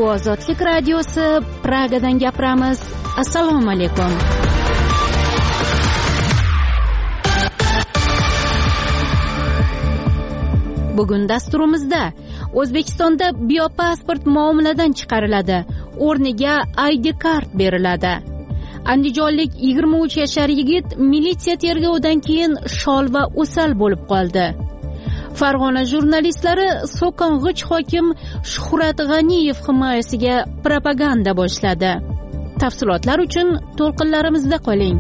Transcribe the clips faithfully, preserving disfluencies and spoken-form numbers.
Ozodlik radiosi, Pragadan gapiramiz. Assalomu alaykum. Bugun dasturimizda O'zbekistonda biopasport muomaladan chiqariladi, o'rniga I D kart beriladi. Andijonlik yigirma uch yashar yigit militsiya tergovidan keyin shol va o'sal bo'lib qoldi. Farg'ona jurnalistlari so'kong'ich hokim Shuhrat G'aniyev himoyasiga propaganda boshladi. Tafsilotlar uchun to'lqinlarimizda qoling.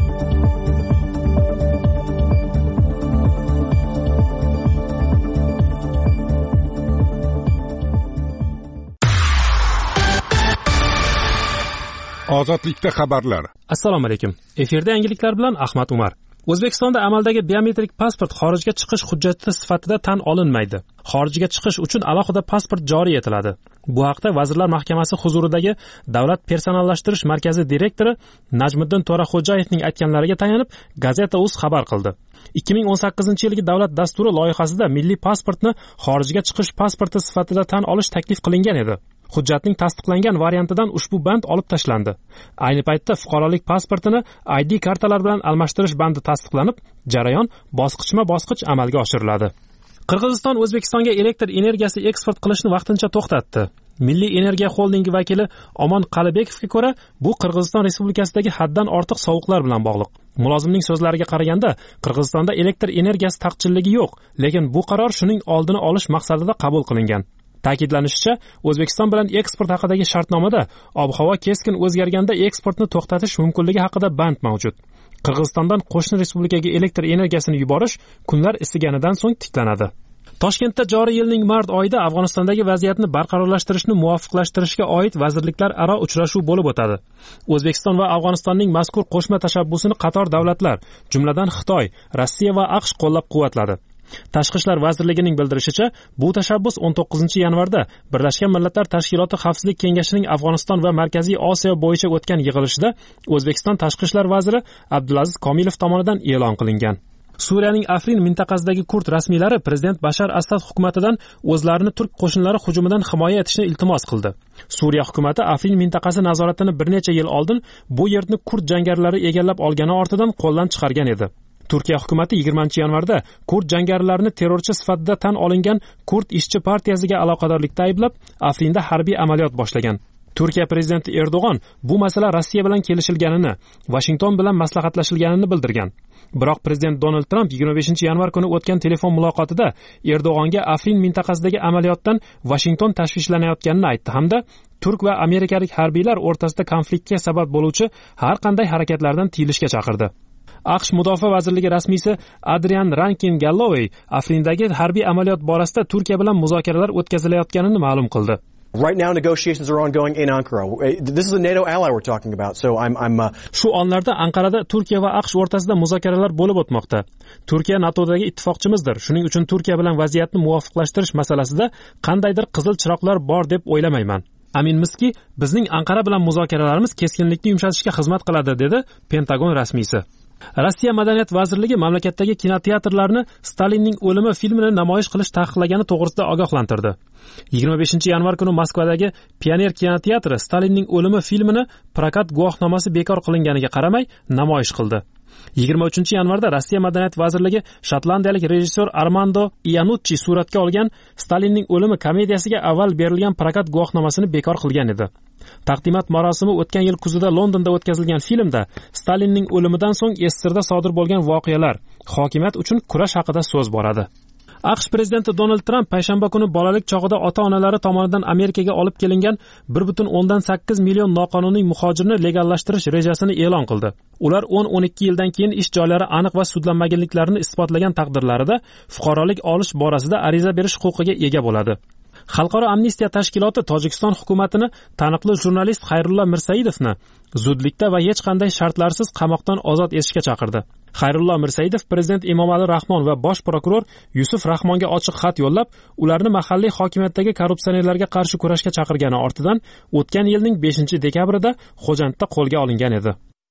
Ozodlikda xabarlar. Assalomu alaykum. Efirda yangiliklar bilan Ahmad Umar. O'zbekistonda amaldagi biometrik pasport xorijga chiqish hujjati sifatida tan olinmaydi. Xorijga chiqish uchun alohida pasport joriy etiladi. Bu haqda Vazirlar Mahkamasi huzuridagi Davlat personallashtirish markazi direktori Najmiddin To'raxo'jayevning aytganlariga tayanib Gazeta.uz xabar qildi. ikki ming o'n sakkizinchi yilgi davlat dasturi loyihasida milliy pasportni xorijga chiqish pasporti sifatida tan olish taklif qilingan edi. Hujjatning tasdiqlangan variantidan ushbu band olib tashlandi. Ayni paytda fuqarolik pasportini I D kartalar bilan almashtirish bandi tasdiqlanib, jarayon bosqichma-bosqich amalga oshiriladi. Qirg'iziston O'zbekistonga elektr energiyasi eksport qilishni vaqtincha to'xtatdi. Milliy energiya xoldingi vakili Omon Qalibekovga ko'ra, bu Qirg'iziston Respublikasidagi haddan ortiq sovuqlar bilan bog'liq. Mulozimning so'zlariga qaraganda, Qirg'izistonda elektr energiyasi taqchilligi yo'q, lekin bu qaror shuning oldini olish maqsadida qabul qilingan. Ta'kidlanishicha, O'zbekiston bilan eksport haqidagi shartnomada ob-havo keskin o'zgarganda eksportni to'xtatish mumkinligi haqida band mavjud. Qirg'izistondan qo'shni respublikaga elektr energiyasini yuborish kunlar isiganidan so'ng tiklanadi. Toshkentda joriy yilning mart oyida Afg'onistondagi vaziyatni barqarorlashtirishni muvofiqlashtirishga oid vazirliklar aro uchrashuv bo'lib o'tadi. O'zbekiston va Afg'onistonning mazkur qo'shma tashabbusini qator davlatlar, jumladan Xitoy, Rossiya va AQSh qo'llab-quvvatladi. Tashqi ishlar vazirligining bildirishicha, bu tashabbus o'n to'qqizinchi yanvarda Birlashgan Millatlar Tashkiloti Xavfsizlik kengashining Afg'oniston va Markaziy Osiyo bo'yicha o'tgan yig'ilishida O'zbekiston tashqi ishlar vaziri Abdulaziz Komilov tomonidan e'lon qilingan. Suriyaning Afrin mintaqasidagi kurd rasmiylari prezident Bashar Asad hukumatidan o'zlarini turk qo'shinlari hujumidan himoya etishni iltimos qildi. Suriya hukumati Afrin mintaqasi nazoratini bir necha yil oldin bu yerni kurd jangarilari egallab olgani ortidan qo'ldan chiqargan edi. Turkiya hukumati yigirmanchi yanvarda kurd jangarilarini terrorchi sifatida tan olingan Kurd ishchi partiyasiga aloqadorlikda ayblab, Afrinda harbiy amaliyot boshlagan. Turkiya prezidenti Erdo'g'on bu masala Rossiya bilan kelishilganini, Washington bilan maslahatlashilganini bildirgan. Biroq prezident Donald Trump yigirma beshinchi yanvar kuni o'tgan telefon muloqotida Erdo'g'onga Afrin mintaqasidagi amaliyotdan Washington tashvishlanayotganini aytdi hamda turk va amerikalik harbiylar o'rtasida konfliktga sabab bo'luvchi har qanday harakatlardan tiyilishga chaqirdi. AQSh Mudofaa vazirligi rasmiysi Adrian Rankin Galloway Afrindagi harbiy amaliyot borasida Turkiya bilan muzokaralar o'tkazilayotganini ma'lum qildi. Right now negotiations are ongoing in Ankara. This is a NATO ally we're talking about. So I'm I'm uh... Shu onlarda Anqarada Turkiya va AQSh o'rtasida muzokaralar bo'lib o'tmoqda. Turkiya NATOdagi ittifoqchimizdir. Shuning uchun Turkiya bilan vaziyatni muvofiqlashtirish masalasida qandaydir qizil chiroqlar bor deb o'ylamayman. Aminmizki, bizning Anqara bilan muzokaralarimiz keskinlikni yumshatishga xizmat qiladi, dedi Pentagon rasmiysi. Rossiya Madaniyat vazirligi mamlakatdagi kinoteatrlarni Stalinning o'limi filmini namoyish qilish taqiqlagani to'g'risida ogohlantirdi. yigirma beshinchi yanvar kuni Moskvadagi Pioner kinoteatri Stalinning o'limi filmini prokat guvohnomasi bekor qilinganiga qaramay namoyish qildi. yigirma uchinchi yanvarda Rossiya Madaniyat vazirligi shotlandiyalik rejissyor Armando Iannucci suratga olgan Stalinning o'limi komediyasiga avval berilgan prokat guvohnomasini bekor qilgan edi. Taqdimot marosimi o'tgan yil kuzida Londonda o'tkazilgan filmda Stalinning o'limidan so'ng Sssrda sodir bo'lgan voqealar, hokimiyat uchun kurash haqida so'z boradi. AQSh prezidenti Donald Trump payshanba kuni bolalik chog'ida ota-onalari tomonidan Amerikaga olib kelingan bir butun o'ndan sakkiz million noqonuniy muhojirni legallashtirish rejasini e'lon qildi. Ular o'n o'n ikki yildan keyin ish joylari aniq va sudlanmaganliklarini isbotlagan taqdirlarida fuqarolik olish borasida ariza berish huquqiga ega bo'ladi. Xalqaro amnistiya tashkiloti Tojikiston hukumatini taniqli jurnalist Xayrullo Mirsaidovni zudlikda va hech qanday shartlarsiz qamoqdan ozod etishga chaqirdi. Xayrullo Mirsaidov prezident Emomali Rahmon va bosh prokuror Yusuf Rahmonga ochiq xat yo'llab, ularni mahalliy hokimiyatdagi korrupsionerlarga qarshi kurashga chaqirgani ortidan o'tgan yilning beshinchi dekabrida Xo'jandda qo'lga olingan edi.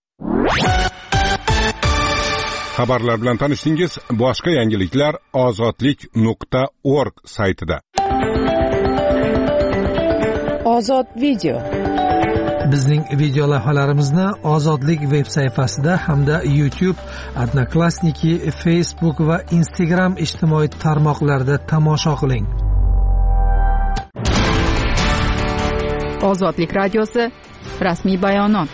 Xabarlar bilan tanishdingiz. Boshqa yangiliklar ozodlik nuqta org saytida. Ozod video. Bizning video lavhalarimizni Ozodlik veb sayfasida hamda YouTube, Odnoklassniki, Facebook va Instagram ijtimoiy tarmoqlarida tomosha qiling. Ozodlik radiosi rasmiy bayonot.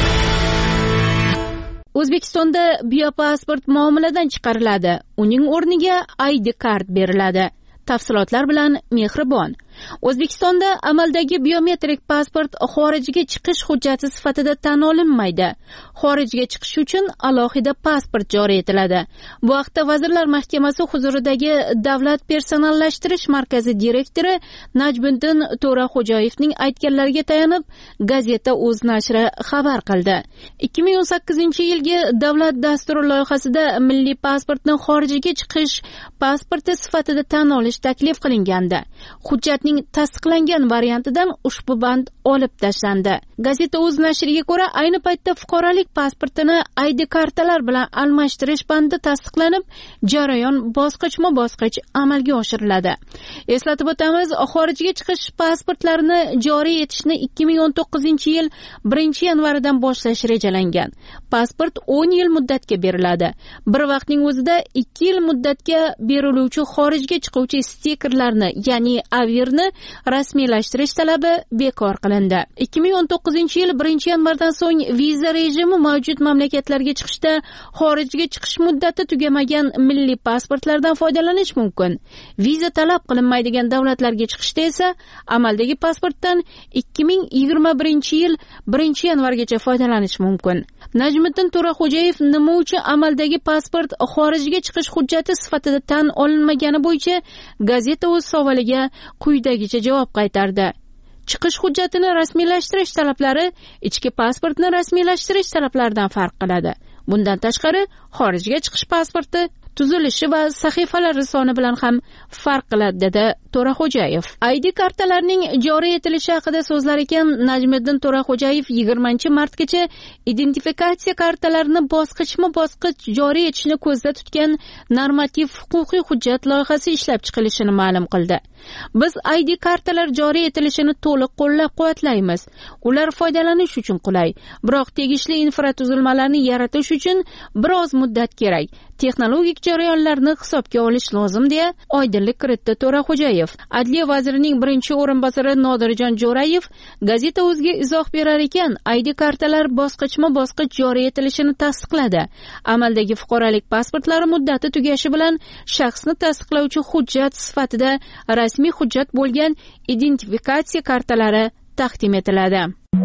O'zbekistonda biopasport muomaladan chiqariladi. Uning o'rniga I D kart beriladi. Tafsilotlar bilan Mehribon. O'zbekistonda amaldagi biometrik pasport xorijga chiqish hujjati sifatida tan olinmaydi. Xorijga chiqish uchun alohida pasport joriy etiladi. Bu haqda Vazirlar Mahkamasi huzuridagi Davlat personallashtirish markazi direktori Najmiddin To'raxo'jayevning aytganlariga tayanib, gazeta o'z nashri xabar qildi. ikki ming o'n sakkizinchi yilgi davlat dasturi loyihasida milliy pasportni xorijga chiqish pasporti sifatida tan olish taklif qilingandi. Hujjatning tasdiqlangan variantidan ushbu band olib tashlandi. Gazeta o'z nashriga ko'ra, ayni paytda fuqarolik pasportini I D kartalar bilan almashtirish bandi tasdiqlanib, jarayon bosqichma-bosqich amalga oshiriladi. Eslatib o'tamiz, xorijga chiqish pasportlarini joriy etishni ikki ming o'n to'qqizinchi yil birinchi yanvaridan boshlash rejalangan. Pasport o'n yil muddatga beriladi. Bir vaqtning o'zida ikki yil muddatga beriluvchi xorijga chiquvchi stikerlarni, ya'ni avirni rasmiylashtirish talabi bekor qilindi. ikki ming o'n to'qqizinchi yil birinchi yanvardan so'ng viza rejimi mavjud mamlakatlarga chiqishda xorijga chiqish muddati tugamagan milliy pasportlardan foydalanish mumkin. Viza talab qilinmaydigan davlatlarga chiqishda esa amaldagi pasportdan ikki ming yigirma birinchi yil birinchi yanvargacha foydalanish mumkin. Najmiddin To'raxo'jayev nima uchun amaldagi pasport xorijga chiqish hujjati sifatida tan olinmagani bo'yicha gazeta o'z savoliga quyidagicha javob qaytardi. Chiqish hujjatini rasmiylashtirish talablari ichki pasportni rasmiylashtirish talablaridan farq qiladi. Bundan tashqari, xorijga chiqish pasporti tuzilishi va sahifalari soni bilan ham farq qiladi, dedi To'raxo'jayev. I D kartalarning joriy etilishi haqida so'zlar ekan, Najmiddin To'raxo'jayev yigirmanchi martgacha identifikatsiya kartalarini bosqichma-bosqich joriy etishni ko'zda tutgan normativ huquqiy hujjat loyihasi ishlab chiqilishini ma'lum qildi. Biz I D kartalar joriy etilishini to'liq qo'llab-quvvatlaymiz. Ular foydalanish uchun qulay, biroq tegishli infratuzilmalarni yaratish uchun biroz muddat kerak. Texnologik jarayonlarni hisobga olish lozim, deya oydinlik kiritdi To'raxo'jayev. Adliya vazirining birinchi o'rinbosari Nodirjon Jo'rayev gazeta o'ziga izoh berar ekan, I D kartalar bosqichma-bosqich joriy etilishini tasdiqladi. Amaldagi fuqarolik pasportlari muddati tugashi bilan shaxsni tasdiqlovchi hujjat sifatida rasmiy hujjat bo'lgan identifikatsiya kartalari taqdim etiladi.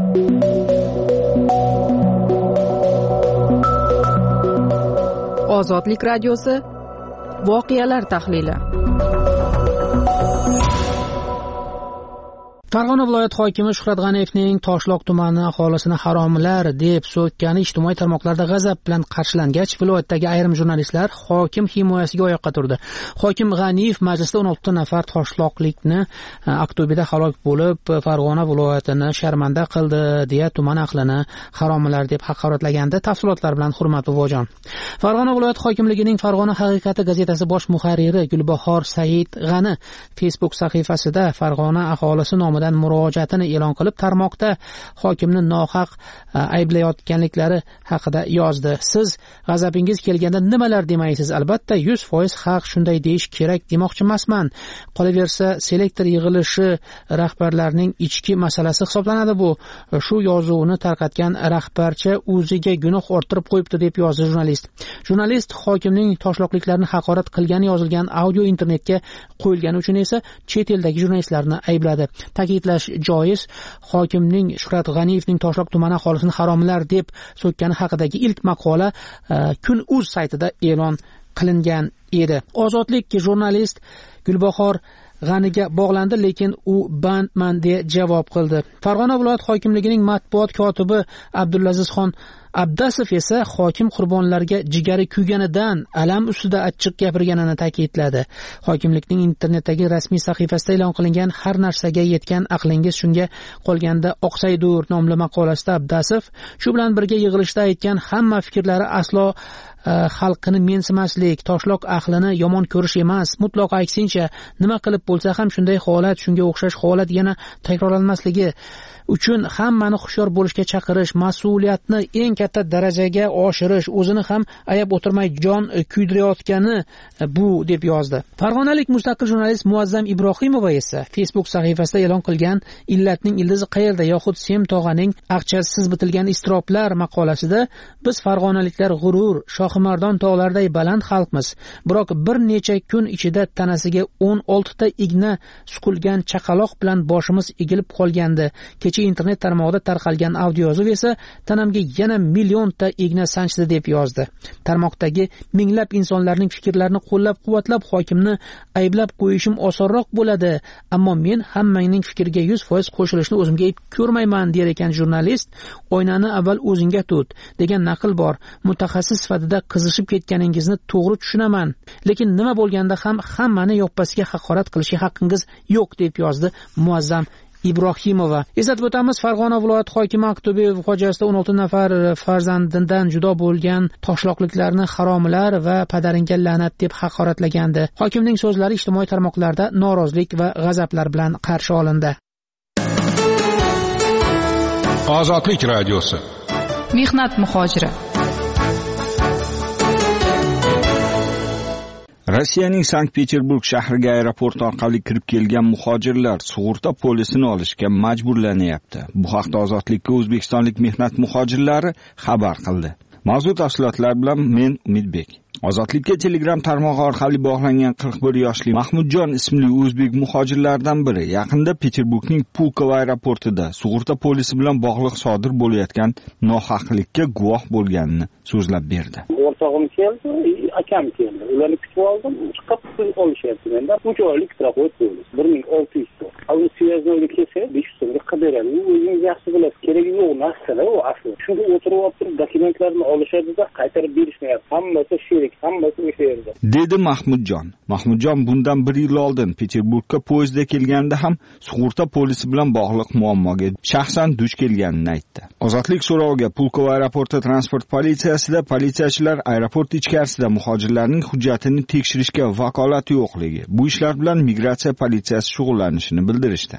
Ozodlik radiosi voqealar tahlili. Farg'ona viloyat hokimi Shuhrat G'aniyevning Toshloq tumani aholisini haromlar deb so'kkani ijtimoiy tarmoqlarda g'azab bilan qarshilangach, viloyatdagi ayrim jurnalistlar hokim himoyasiga oyoqqa turdi. Hokim G'aniyev majlisda o'n olti nafar toshloqlikni Aktobida halok bo'lib, Farg'ona viloyatini sharmanda qildi deya tuman ahlini haromlar deb haqoratlaganda. Tafsilotlar bilan Hurmat Buvojon. Farg'ona viloyat hokimligining Farg'ona haqiqati gazetasi bosh muharriri Gulbahor Said G'ani Facebook sahifasida Farg'ona aholisi nomidan murojaatini e'lon qilib, tarmoqda hokimni nohaq ayblayotganliklari haqida yozdi. Siz g'azabingiz kelganda nimalar demaysiz? Albatta yuz foiz haq, shunday deyish kerak demoqchi emasman. Qolaversa, selektor yig'ilishi rahbarlarning ichki masalasi hisoblanadi bu. Shu yozuvni tarqatgan rahbarcha o'ziga gunoh orttirib qo'yibdi, deb yozdi jurnalist. Jurnalist hokimning toshloqliklarini haqorat qilgani yozilgan audio internetga qo'yilgani uchun esa chet eldagi jurnalistlarni aybladi. Ta'kidlash joiz, hokimning Shuhrat G'aniyevning Toshloq tumani aholisini haromlar deb so'kkani haqidagi ilk maqola Kun.uz saytida e'lon qilingan edi. Ozodlik jurnalist Gulbahor G'aniga bog'landi, lekin u bandman deya javob qildi. Farg'ona viloyat hokimligining matbuot kotibi Abdulazizxon Abdasov esa hokim qurbonlarga jigari kuyganidan alam ustida achchiq gapirganini ta'kidladi. Hokimlikning internetdagi rasmiy sahifasida e'lon qilingan har narsaga yetgan aqlingiz shunga qolganda oqsaydur nomli maqolasida Abdasov shu bilan birga yig'ilishda aytgan hamma fikrlari aslo xalqini mensimaslik, toshloq ahlini yomon ko'rish emas, mutlaqo aksincha, nima qilib bo'lsa ham shunday holat, shunga o'xshash holat yana takrorlanmasligi uchun hammani hushyor bo'lishga chaqirish, mas'uliyatni eng katta darajaga oshirish, o'zini ham ayab o'tirmay jon kuydirayotgani bu deb yozdi. Farg'onalik mustaqil jurnalist Muazzam Ibrohimova esa Facebook sahifasida e'lon qilgan Illatning ildizi qayerda yoxud Sem tog'aning aqchasiz bitilgan istiroblar maqolasida biz farg'onaliklar g'urur, Shohimardon tog'larday baland xalqmiz. Biroq bir necha kun ichida tanasiga o'n olti ta igna suqilgan chaqaloq bilan boshimiz egilib qolgandi. Internet tarmog'ida tarqalgan audio yozuv esa tanamga yana millionta igna sanchdi deb yozdi. Tarmoqdagi minglab insonlarning fikrlarini qo'llab-quvvatlab hokimni ayblab qo'yishim osonroq bo'ladi, ammo men hammangning fikriga yuz foiz qo'shilishni o'zimga ayb ko'rmayman der ekan jurnalist. Oynani avval o'zingga tut degan naql bor. Mutaxassis sifatida qizishib ketganingizni to'g'ri tushunaman, lekin nima bo'lganda ham hammani yoppasiga haqorat qilishga haqqingiz yo'q deb yozdi Muazzam Ibrohimova. Eslatib o'tamiz, Farg'ona viloyat hokimi Aqto'be fojiasida o'n olti nafar farzandidan judo bo'lgan toshloqliklarni haromilar va padaringga la'nat deb haqoratlagandi. Hokimning so'zlari ijtimoiy tarmoqlarda norozilik va g'azablar bilan qarshi olindi. Ozodlik radiosi. Mehnat muhojiri. Rossiyaning Sankt-Peterburg shahriga aeroport orqali kirib kelgan muhojirlar sug'urta polisini olishga majburlanyapti. Bu haqda Ozodlikka o'zbekistonlik mehnat muhojirlari xabar qildi. Mavzu tafsilotlar bilan men Umidbek. Ozodlikka Telegram tarmog'i orqali bog'langan qirq bir yoshli Mahmudjon ismli o'zbek muhojirlardan biri yaqinda Peterburgning Pulkovo aeroportida sug'urta polisi bilan bog'liq sodir bo'layotgan nohaqlikka guvoh bo'lganini so'zlab berdi. O'rtog'im keldi, akam keldi. Ularni kutib oldim, chiqib pul olishyapti mendan. uch oylik strafot bo'ldi. bir ming olti yuz so'm. Hozir Siyaznovga kelsa, besh yuz so'mga qidiradi. U o'zingiz yaxshi bilasiz, keragi yo'q narsa u asli. Shunda o'tirib olib dokumentlarni olishadi-da, qaytarib berishmayapti. Hammasi sherik, hammasi o'sha yerda. Dedi Mahmudjon. Mahmudjon bundan bir yil oldin Peterburgga poyezdda kelganda ham sug'urta polisi bilan bog'liq muammoga shaxsan duch kelganini aytdi. Ozodlik so'roviga Pulkovo aeroporti transport politsiyasida politsiyachilar aeroport ichkarisida muhojirlarning hujjatini tekshirishga vakolati yo'qligi, bu ishlar bilan migratsiya politsiyasi shug'ullanishini bildirishdi.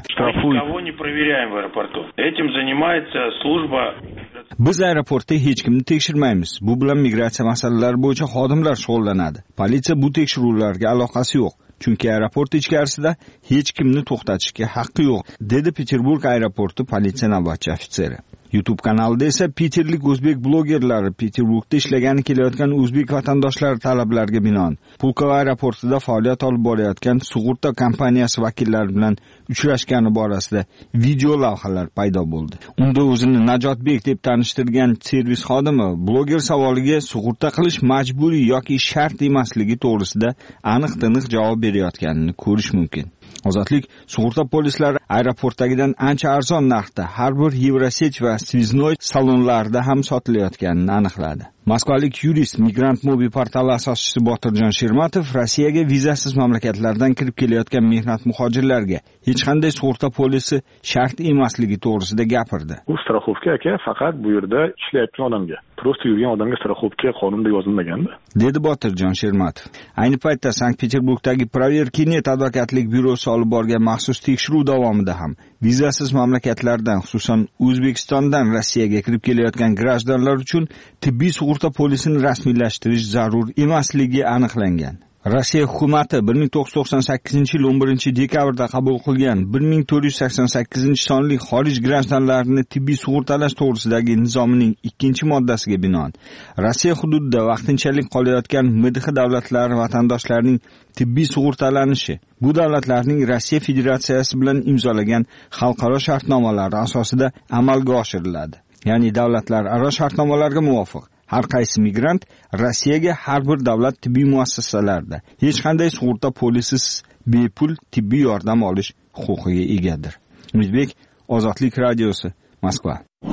Biz aeroportda hech kimni tekshirmaymiz. Bu bilan migratsiya masalalari bo'yicha xodimlar shug'ullanadi. Politsiya bu tekshiruvlarga aloqasi yo'q. Chunki aeroport ichkarisida hech kimni to'xtatishga haqqi yo'q, dedi Peterburg aeroporti politsiya navbatchi ofitseri. YouTube kanalida esa Peterlik o'zbek blogerlari Peterburgda ishlagani kelayotgan o'zbek vatandoshlari talablariga binoan Pulkovo aeroportida faoliyat olib borayotgan sug'urta kompaniyasi vakillari bilan uchrashgani borasida video lavhalar paydo bo'ldi. Unda o'zini Najotbek deb tanishtirgan servis xodimi bloger savoliga sug'urta qilish majburiy yoki shart emasligi to'g'risida aniq-tiniq javob berayotganini ko'rish mumkin. Ozodlik sug'urta polislari aeroportdagidan ancha arzon narxda har bir Yevrosech va Sviznoy salonlarida ham sotilayotganini aniqladi. Moskvalik yurist Migrant Mobi portali asoschisi Botirjon Shermatov Rossiyaga vizasiz mamlakatlardan kirib kelayotgan mehnat muhojirlarga hech qanday sug'urta polisi shart emasligi to'g'risida gapirdi. Bu страховка aka faqat bu yerda ishlayotgan odamga, prosta yurgan odamga страховка qonunda yozilmaganda, dedi Botirjon Shermatov. Ayni paytda Sankt-Peterburgdagi Proverkinet advokatlik byurosi olib borgan maxsus tekshiruv davomida ham vizasiz mamlakatlardan, xususan O'zbekistondan Rossiyaga kirib kelayotgan grajdanlar uchun tibbiy sug'urta polisini rasmiylashtirish zarur emasligi aniqlangan. Rossiya hukumati bir ming to'qqiz yuz to'qson sakkizinchi yil o'n birinchi dekabrda qabul qilgan bir ming to'rt yuz sakson sakkizinchi sonli xorij grajdanlarini tibbiy sug'urtalash to'g'risidagi nizomining ikkinchi moddasiga binoan Rossiya hududida vaqtinchalik qolayotgan M D H davlatlari vatandoshlarining tibbiy sug'urtalanishi bu davlatlarning Rossiya Federatsiyasi bilan imzolagan xalqaro shartnomalari asosida amalga oshiriladi. Ya'ni davlatlar aro shartnomalarga muvofiq har qaysi migrant Rossiyaga har bir davlat tibbiy muassasalarida hech qanday sug'urta polisiz bepul tibbiy yordam olish huquqiga egadir. Umidbek, Ozodlik radiosi, Moskva.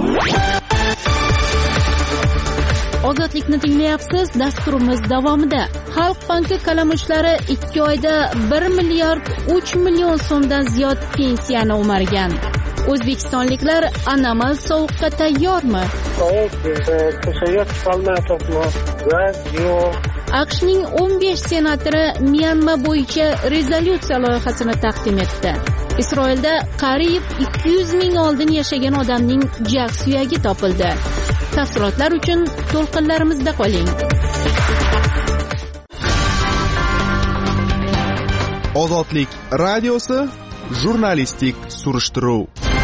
Ozodlikni tinglayapsiz. Dasturimiz davomida Xalq banki kalamushlari ikki oyda bir milliard uch million so'mdan ziyod pensiyani o'margan. O'zbekistonliklar anomal sovuqqa tayyormi? AQShning o'n besh senatori Myanma bo'yicha rezolyutsiya loyihasini taqdim etdi. Isroilda qariyb ikki yuz ming oldin yashagan odamning jag suyagi topildi. Tafsilotlar uchun to'lqinlarimizda qoling. Ozodlik radiosi jurnalistik surishtiruv.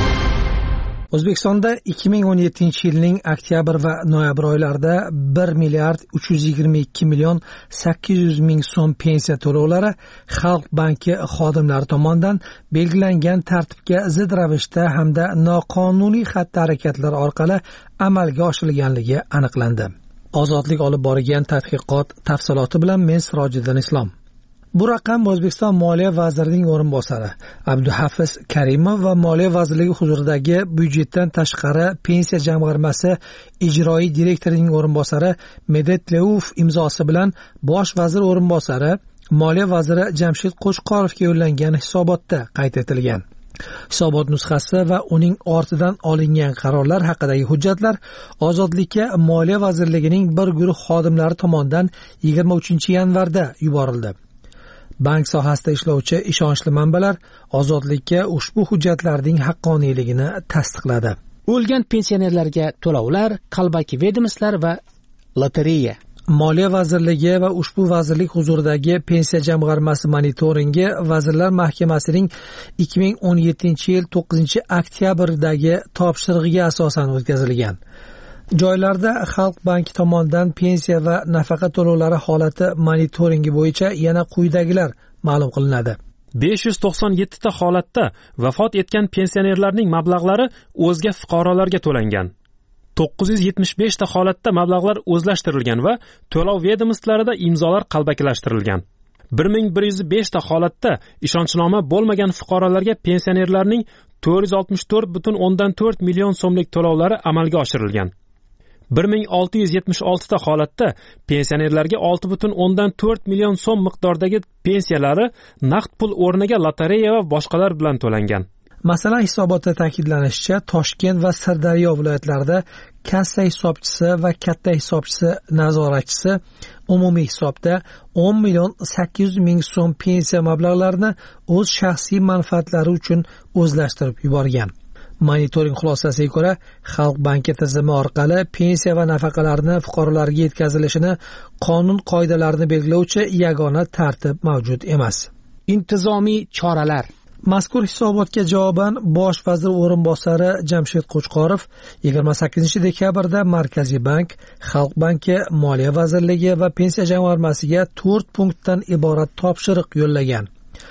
O'zbekistonda ikki ming o'n yettinchi yilning oktyabr va noyabr oylarida bir milliard uch yuz yigirma ikki million sakkiz yuz ming so'm pensiya to'lovlari Xalq banki xodimlari tomonidan belgilangan tartibga zid ravishda hamda noqonuniy xatti-harakatlar orqali amalga oshirilganligi aniqlandi. Ozodlik olib borgan tadqiqot tafsiloti bilan men Sirojiddin Islom. Bu raqam O'zbekiston Moliya vazirining o'rinbosari Abduhafiz Karimov va Moliya vazirligi huzuridagi byudjetdan tashqari pensiya jamg'armasi ijroiy direktorining o'rinbosari Medet Leuf imzosi bilan bosh vazir o'rinbosari Moliya vaziri Jamshid Qo'chqorovga yo'llangan hisobotda qayd etilgan. Hisobot nusxasi va uning ortidan olingan qarorlar haqidagi hujjatlar Ozodlikka Moliya vazirligining bir guruh xodimlari tomonidan yigirma uchinchi yanvarda yuborildi. Bank sohasida ishlovchi ishonchli manbalar Ozodlikka ushbu hujjatlarning haqqoniyligini tasdiqladi. O'lgan pensionerlarga to'lovlar, qalbaki vedomostlar va lotereya. Moliya vazirligi va ushbu vazirlik huzuridagi pensiya jamg'armasi monitoringi Vazirlar Mahkamasining ikki ming o'n yettinchi yil to'qqizinchi oktyabrdagi topshirig'iga asosan o'tkazilgan. Joylarda Xalq banki tomonidan pensiya va nafaqa to'lovlari holati monitoringi bo'yicha yana quyidagilar ma'lum qilinadi. besh yuz to'qson yetti ta holatda vafot etgan pensionerlarning mablag'lari o'zga fuqarolarga to'langan. to'qqiz yuz yetmish besh ta holatda mablag'lar o'zlashtirilgan va to'lov vedomostlarida imzolar qalbakilashtirilgan. bir ming bir yuz besh ta holatda ishonchnoma bo'lmagan fuqarolarga pensionerlarning to'rt yuz oltmish to'rt butun o'ndan to'rt million so'mlik to'lovlari amalga oshirilgan. bir ming olti yuz yetmish olti ta holatda pensionerlarga olti butun o'ndan to'rt million so'm miqdordagi pensiyalari naqd pul o'rniga lotereya va boshqalar bilan to'langan. Masalan, hisobotda ta'kidlanishicha, Toshkent va Sirdaryo viloyatlarida kassa hisobchisi va katta hisobchisi nazoratchisi umumiy hisobda o'n million sakkiz yuz ming so'm pensiya mablag'larini o'z shaxsiy manfaatlari uchun o'zlashtirib yuborgan. Monitoring xulosasiga ko'ra, Xalq banki tizimi orqali pensiya va nafaqalarni fuqarolarga yetkazilishini qonun qoidalarini belgilovchi yagona tartib mavjud emas. Intizomiy choralar. Mazkur hisobotga javoban bosh vazir o'rinbosari Jamshid Qo'chqorov yigirma sakkizinchi dekabrda Markaziy bank, Xalq banki, Moliya vazirligi va pensiya jamg'armasiga to'rt punktdan iborat topshiriq yo'llagan.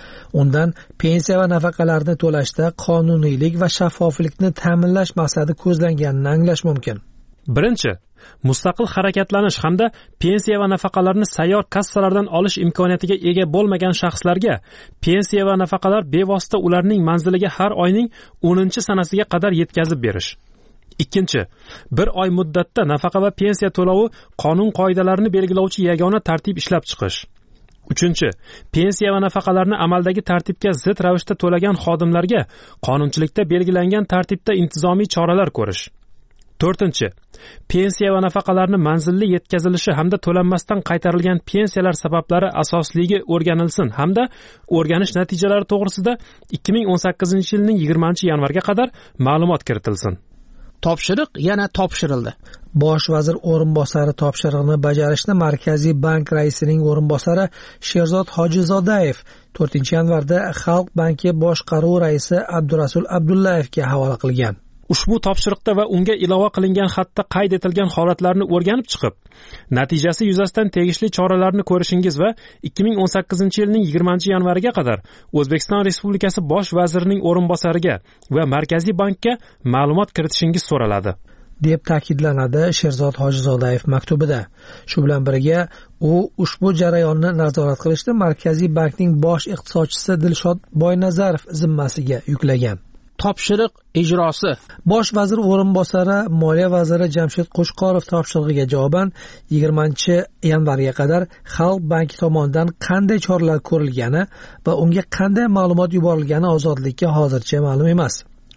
Undan pensiya va nafaqalarni to'lashda qonuniylik va shaffoflikni ta'minlash maqsadi ko'zlanganini anglash mumkin. Birinchi, mustaqil harakatlanish hamda pensiya va nafaqalarni sayyor kassalardan olish imkoniyatiga ega bo'lmagan shaxslarga pensiya va nafaqalar bevosita ularning manziliga har oyning o'ninchi sanasiga qadar yetkazib berish. Ikkinchi, bir oy muddatda nafaqa va pensiya to'lovi qonun qoidalarini belgilovchi yagona tartib ishlab chiqish. Uchinchi, pensiya va nafaqalarni amaldagi tartibga zid ravishda to'lagan xodimlarga qonunchilikda belgilangan tartibda intizomiy choralar ko'rish. To'rtinchi, pensiya va nafaqalarni manzilli yetkazilishi hamda to'lanmasdan qaytarilgan pensiyalar sabablari asosligi o'rganilsin hamda o'rganish natijalari to'g'risida ikki ming o'n sakkizinchi yilning yigirmanchi yanvarga qadar ma'lumot kiritilsin. Topshiriq yana topshirildi. Bosh vazir o'rinbosari topshiriqni bajarishni Markaziy bank raisining o'rinbosari Sherzod Hojizodayev to'rtinchi yanvarda Xalq banki boshqaruvi raisi Abdurasul Abdullayevga havola qilgan. Ushbu topshiriqda va unga ilova qilingan xatda qayd etilgan holatlarni o'rganib chiqib, natijasi yuzasidan tegishli choralarni ko'rishingiz va ikki ming o'n sakkizinchi yilning yigirmanchi yanvariga qadar O'zbekiston Respublikasi bosh vazirining o'rinbosariga va Markaziy bankka ma'lumot kiritishingiz so'raladi, deb ta'kidlanadi Sherzod Hojizodayev maktubida. Shu bilan birga u ushbu jarayonni nazorat qilishni Markaziy bankning bosh iqtisodchisi Dilshod Boynazarov zimmasiga yuklagan. Topshiriq ijrosi. Bosh vazir o'rinbosari Moliya vaziri Jamshid Qo'chqorov topshirig'iga javoban yigirmanchi yanvarga qadar Xalq banki tomonidan qanday choralar ko'rilgani va unga qanday ma'lumot yuborilgani Ozodlikka hozircha ma'lum emas.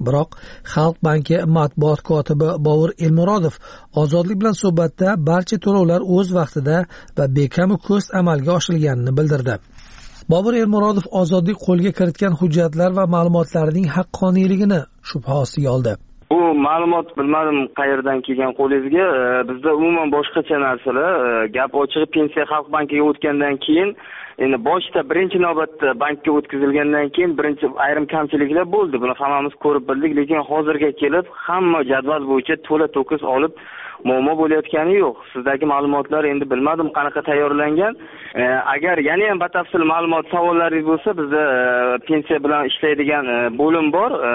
biroq Xalq banki matbuot kotibi Bobur Elmurodov ozodlik bilan suhbatda barcha to'lovlar o'z vaqtida va bekamu ko'st amalga oshirilganini bildirdi. Bobur Elmurodov ozodlik qo'lga kiritgan hujjatlar va ma'lumotlarning haqqoniyligini shubha ostiga oldi. Bu ma'lumot bilmadim qayerdan kelgan qo'lingizga. Bizda umuman boshqacha narsalar. Gap ochig'i pensiya Xalq bankiga o'tgandan keyin, endi boshda birinchi navbatda bankka o'tkazilgandan keyin birinchi ayrim kamchiliklar bo'ldi. Buni hammamiz ko'rib bildik, lekin hozirga kelib hamma jadval bo'yicha to'la to'kis olib muammo bo'layotgani yo'q. Sizdagi ma'lumotlar endi bilmadim qanaqa tayyorlangan. E, agar yana ham batafsil ma'lumot savollaringiz bo'lsa, bizda e, pensiya bilan ishlaydigan e, bo'lim bor. E,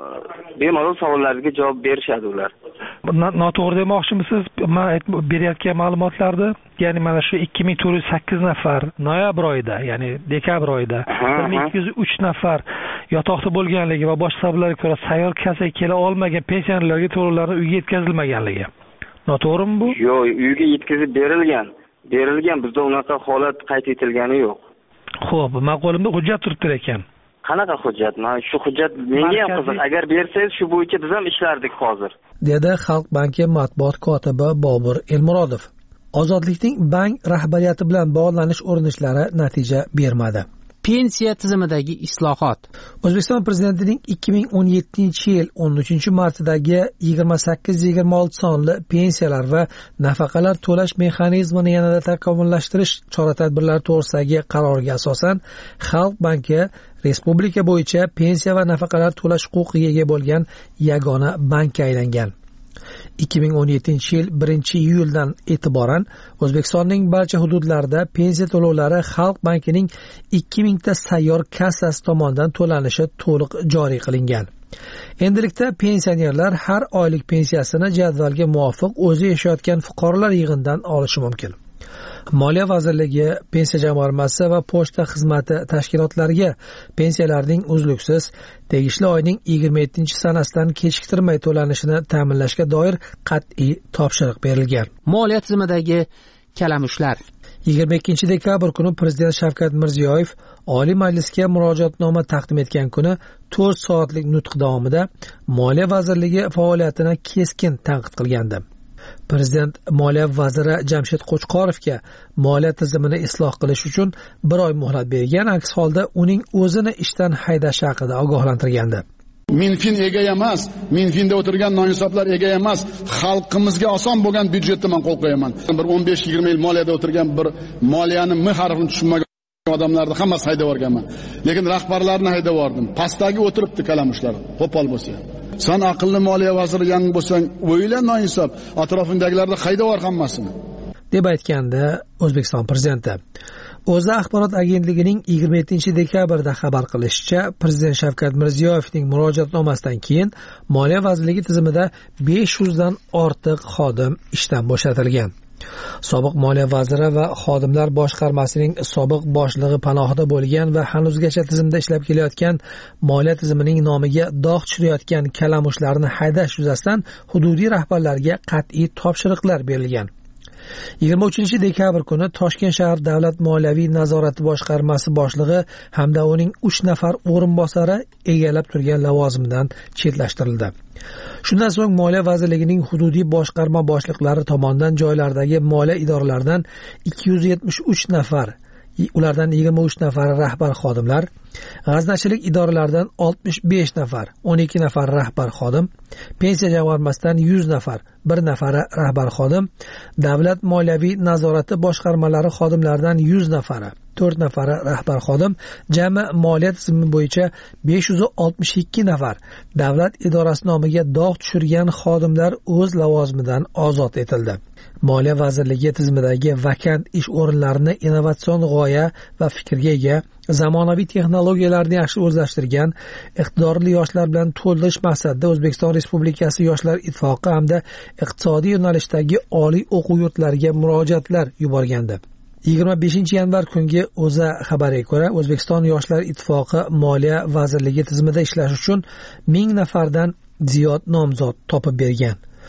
bemalol savollaringizga javob berishadi ular. Noto'g'ri demoqchimisiz? Men berayotgan ma'lumotlarda, ya'ni mana shu ikki ming to'rt yuz sakkiz nafar noyabr oyida, ya'ni dekabr oyida bir ming ikki yuz uch nafar yotoqda bo'lganligi va boshqa sabablarga ko'ra sayyor kassaga kela olmagan pensionerlarga to'lovlarni uyga yetkazilmaganligi. Noto'g'rimi bu? Yo'q, uyga yetkazib berilgan. Berilgan, bizda unaqa holat qayd etilgani yo'q. Xo'p, men qo'limda hujjat turibdi ekan. Qanaqa hujjat? Mana shu hujjat menga ham qiziq. Agar bersangiz, shu bo'yicha biz ham ishlardik hozir. Dedi Xalq banki matbuot kotibi Bobur Elmurodov. Ozodlikning bank rahbariyati bilan bog'lanish urinishlari natija bermadi. Pensiya tizimidagi islohot. O'zbekiston prezidentining ikki ming o'n yettinchi yil o'n uchinchi martidagi yigirma sakkiz yigirma olti sonli pensiyalar va nafaqalar to'lash mexanizmini yanada takomillashtirish chora-tadbirlari to'g'risidagi qaroriga asosan Xalq banki respublika bo'yicha pensiya va nafaqalar to'lash huquqiga ega bo'lgan yagona bankka aylangan. ikki ming o'n yettinchi yil birinchi iyuldan e'tiboran O'zbekistonning barcha hududlarida pensiya to'lovlari Xalq bankining ikki ming ta sayyor kassasi tomonidan to'lanishi to'liq joriy qilingan. Endilikda pensionerlar har oylik pensiyasini jadvalga muvofiq o'zi yashayotgan fuqarolar yig'inidan olishi mumkin. Moliya vazirligi, pensiya jamg'armasi va pochta xizmati tashkilotlariga pensiyalarning uzluksiz tegishli oyning yigirma yettinchi sanasidan kechiktirmay to'lanishini ta'minlashga doir qat'iy topshiriq berilgan. Moliya tizimidagi kalamushlar. yigirma ikkinchi dekabr kuni Prezident Shavkat Mirziyoyev Oliy Majlisga murojaatnoma taqdim etgan kuni to'rt soatlik nutq davomida Moliya vazirligi faoliyatini keskin tanqid qilgandi. Prezident Moliya vaziri Jamshid Qo'chqorovga moliya tizimini isloh qilish uchun bir oy muhlat bergan, aks holda uning o'zini ishdan haydash haqida ogohlantirgandi. Minfin ega emas, Minfinda o'tirgan noinsoblar ega emas, xalqimizga oson bo'lgan byudjetni men qo'l qo'yaman. Bir o'n besh yigirma yil moliyada o'tirgan bir moliyani m harfini tushunmagan odamlarni hammasi haydab yuborganman. Lekin rahbarlarni haydab yubordim. Pastdagi o'tiribdi kalamushlar, qo'pol bo'lsa. Sen aqlli moliya vazirigan bo'lsang, o'yla noinsob, atrofingdagilarni haydab yubor hammasini. deb aytganda O'zbekiston prezidenti. O'za axborot agentligining yigirma yettinchi dekabrda xabar qilishicha, Prezident Shavkat Mirziyoyevning murojaatnomasidan keyin Moliya vazirligi tizimida besh yuzdan ortiq xodim ishdan bo'shatilgan. Sobiq moliya vaziri va xodimlar boshqarmasining sobiq boshlig'i panohida bo'lgan va hanuzgacha tizimda ishlab kelayotgan moliya tizimining nomiga dog' tushirayotgan kalamushlarni haydash yuzasidan hududiy rahbarlarga qat'iy topshiriqlar berilgan. yigirma uchinchi dekabr kuni Toshkent shahar davlat moliyaviy nazorati boshqarmasi boshlig'i hamda uning uch nafar o'rinbosari egallab turgan lavozimidan chetlashtirildi. Shundan so'ng Moliya vazirligining hududiy boshqarma boshliqlari tomonidan joylardagi moliya idoralaridan ikki yuz yetmish uch nafar, ulardan yigirma uch nafari rahbar xodimlar, g'aznachilik idoralaridan oltmish besh nafar, o'n ikki nafar rahbar xodim, pensiya jamg'armasidan yuz nafar, bir nafari rahbar xodim, davlat moliyaviy nazorati boshqarmalari xodimlaridan yuz nafari, to'rt nafari rahbar xodim, jami moliya tizimi bo'yicha besh yuz oltmish ikki nafar davlat idorasi nomiga dog' tushirgan xodimlar o'z lavozimidan ozod etildi. Moliya vazirligi tizimidagi vakant ish o'rinlarini innovatsion g'oya va fikrga ega, zamonaviy texnologiyalarni yaxshi o'zlashtirgan, iqtidorli yoshlar bilan to'ldirish maqsadida O'zbekiston Respublikasi Yoshlar ittifoqi hamda iqtisodiy yo'nalishdagi oliy o'quv yurtlariga murojaatlar yuborgandi. yigirma beshinchi yanvar kungi O'zA xabariga ko'ra, O'zbekiston Yoshlar ittifoqi Moliya vazirligi tizimida ishlash uchun ming nafardan ziyod nomzod topib bergan.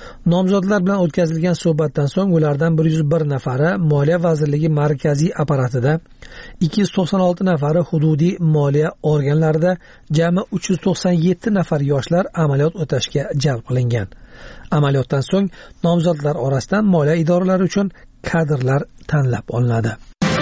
Nomzodlar bilan o'tkazilgan suhbatdan so'ng ulardan bir yuz bir nafari Moliya vazirligi markaziy apparatida, ikki yuz to'qson olti nafari hududiy moliya organlarida, jami uch yuz to'qson yetti nafar yoshlar amaliyot o'tashga jalb qilingan. Amaliyotdan so'ng nomzodlar orasidan moliya idoralari uchun kadrlar tanlab olinadi.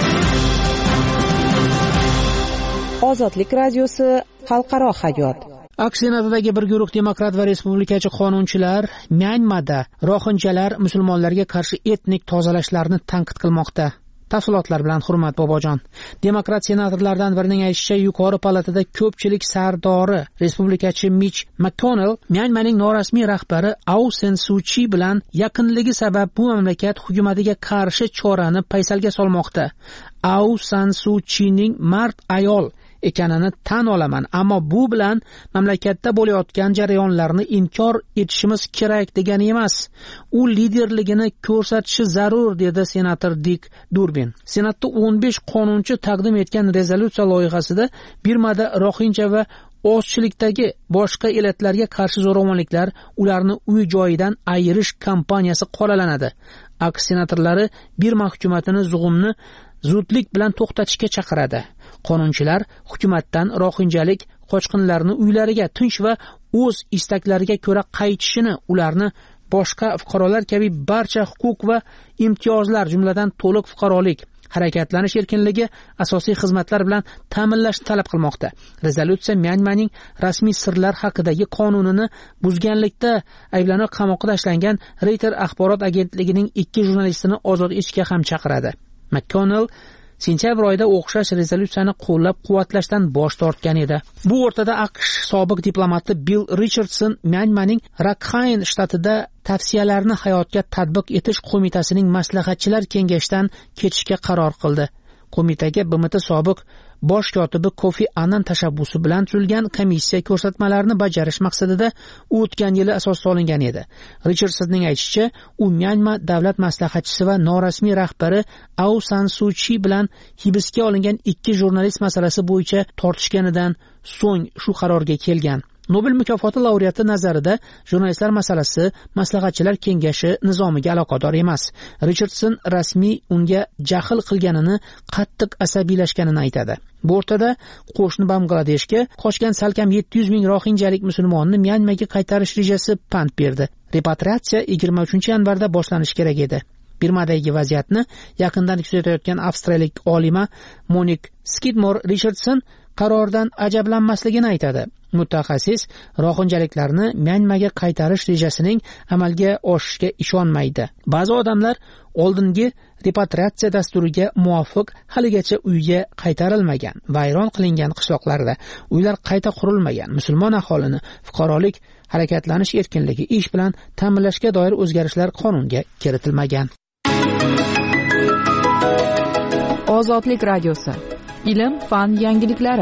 Ozodlik radiosi xalqaro hayot. Aqsh senatidagi bir guruh demokrat va respublikachi qonunchilar Myanmada rohinjalar musulmonlarga qarshi etnik tozalashlarni tanqid qilmoqda. Tafsilotlar bilan Hurmat Bobojon. Demokrat senatorlardan birining aytishicha, yuqori palatada ko'pchilik sardori respublikachi Mitch McConnell Myanmaning norasmiy rahbari Aung San Suu Kyi bilan yaqinligi sabab bu mamlakat hukumatiga qarshi chorani paysalga solmoqda. Aung San Suu Kyining mard ayol ekanini tan olaman, ammo bu bilan mamlakatda bo'layotgan jarayonlarni inkor etishimiz kerak degani emas. U liderligini ko'rsatishi zarur, dedi senator Dick Durbin. Senatda o'n besh qonunchi taqdim etgan rezolyutsiya loyihasida Birmada rohinja va ozchilikdagi boshqa elatlarga qarshi zo'ravonliklar, ularni uy joyidan ayirish kampaniyasi qoralanadi. Aqsh senatorlari Birma hukumatini zug'umni zudlik bilan to'xtatishga chaqiradi. Qonunchilar hukumatdan rohinjalik qochqinlarni uylariga tinch va o'z istaklariga ko'ra qaytishini, ularni boshqa fuqarolar kabi barcha huquq va imtiyozlar, jumladan to'liq fuqarolik, harakatlanish erkinligi, asosiy xizmatlar bilan ta'minlashni talab qilmoqda. Rezolyutsiya Myanmaning rasmiy sirlar haqidagi qonunini buzganlikda ayblanib qamoqqa tashlangan Reuters axborot agentligining ikki jurnalistini ozod etishga ham chaqiradi. McConnell sentyabr oyida o'xshash rezolyutsiyani qo'llab-quvvatlashdan bosh tortgan edi. Bu o'rtada Aqsh sobiq diplomati Bill Richardson Myanmaning Rakhine shtatida tavsiyalarni hayotga tatbiq etish qo'mitasining maslahatchilar kengashidan ketishga qaror qildi. Qo'mitaga B M T sobiq bosh kotibi Kofi Annan tashabbusi bilan tuzilgan komissiya ko'rsatmalarni bajarish maqsadida o'tgan yili asos solingan edi. Richardsonning aytishicha, u Myanma davlat maslahatchisi va norasmiy rahbari Aung San Suu Kyi bilan hibsga olingan ikki jurnalist masalasi bo'yicha tortishganidan so'ng shu qarorga kelgan. Nobel mukofoti laureati nazarida jurnalistlar masalasi maslahatchilar kengashi nizomiga aloqador emas. Richardson rasmiy unga jahl qilganini, qattiq asabiylashganini aytadi. Bu o'rtada qo'shni Bangladeshga qochgan salkam yetti yuz ming rohinjalik musulmonni Myanmaga qaytarish rejasi pand berdi. Repatriatsiya yigirma uchinchi yanvarda boshlanishi kerak edi. Birmadagi vaziyatni yaqindan kuzatayotgan avstraliyalik olima Monique Skidmore Richardson qarordan ajablanmasligini aytadi. Mutaxassis rohinjaliklarni Myanmaga qaytarish rejasining amalga oshishiga ishonmaydi. Ba'zi odamlar oldingi repatriatsiya dasturiga muvofiq haligacha uyga qaytarilmagan, vayron qilingan qishloqlarda uylar qayta qurilmagan, musulmon aholini fuqarolik, harakatlanish erkinligi, ish bilan ta'minlashga doir o'zgarishlar qonunga kiritilmagan. Ozodlik radiosi. Ilm, fan yangiliklari.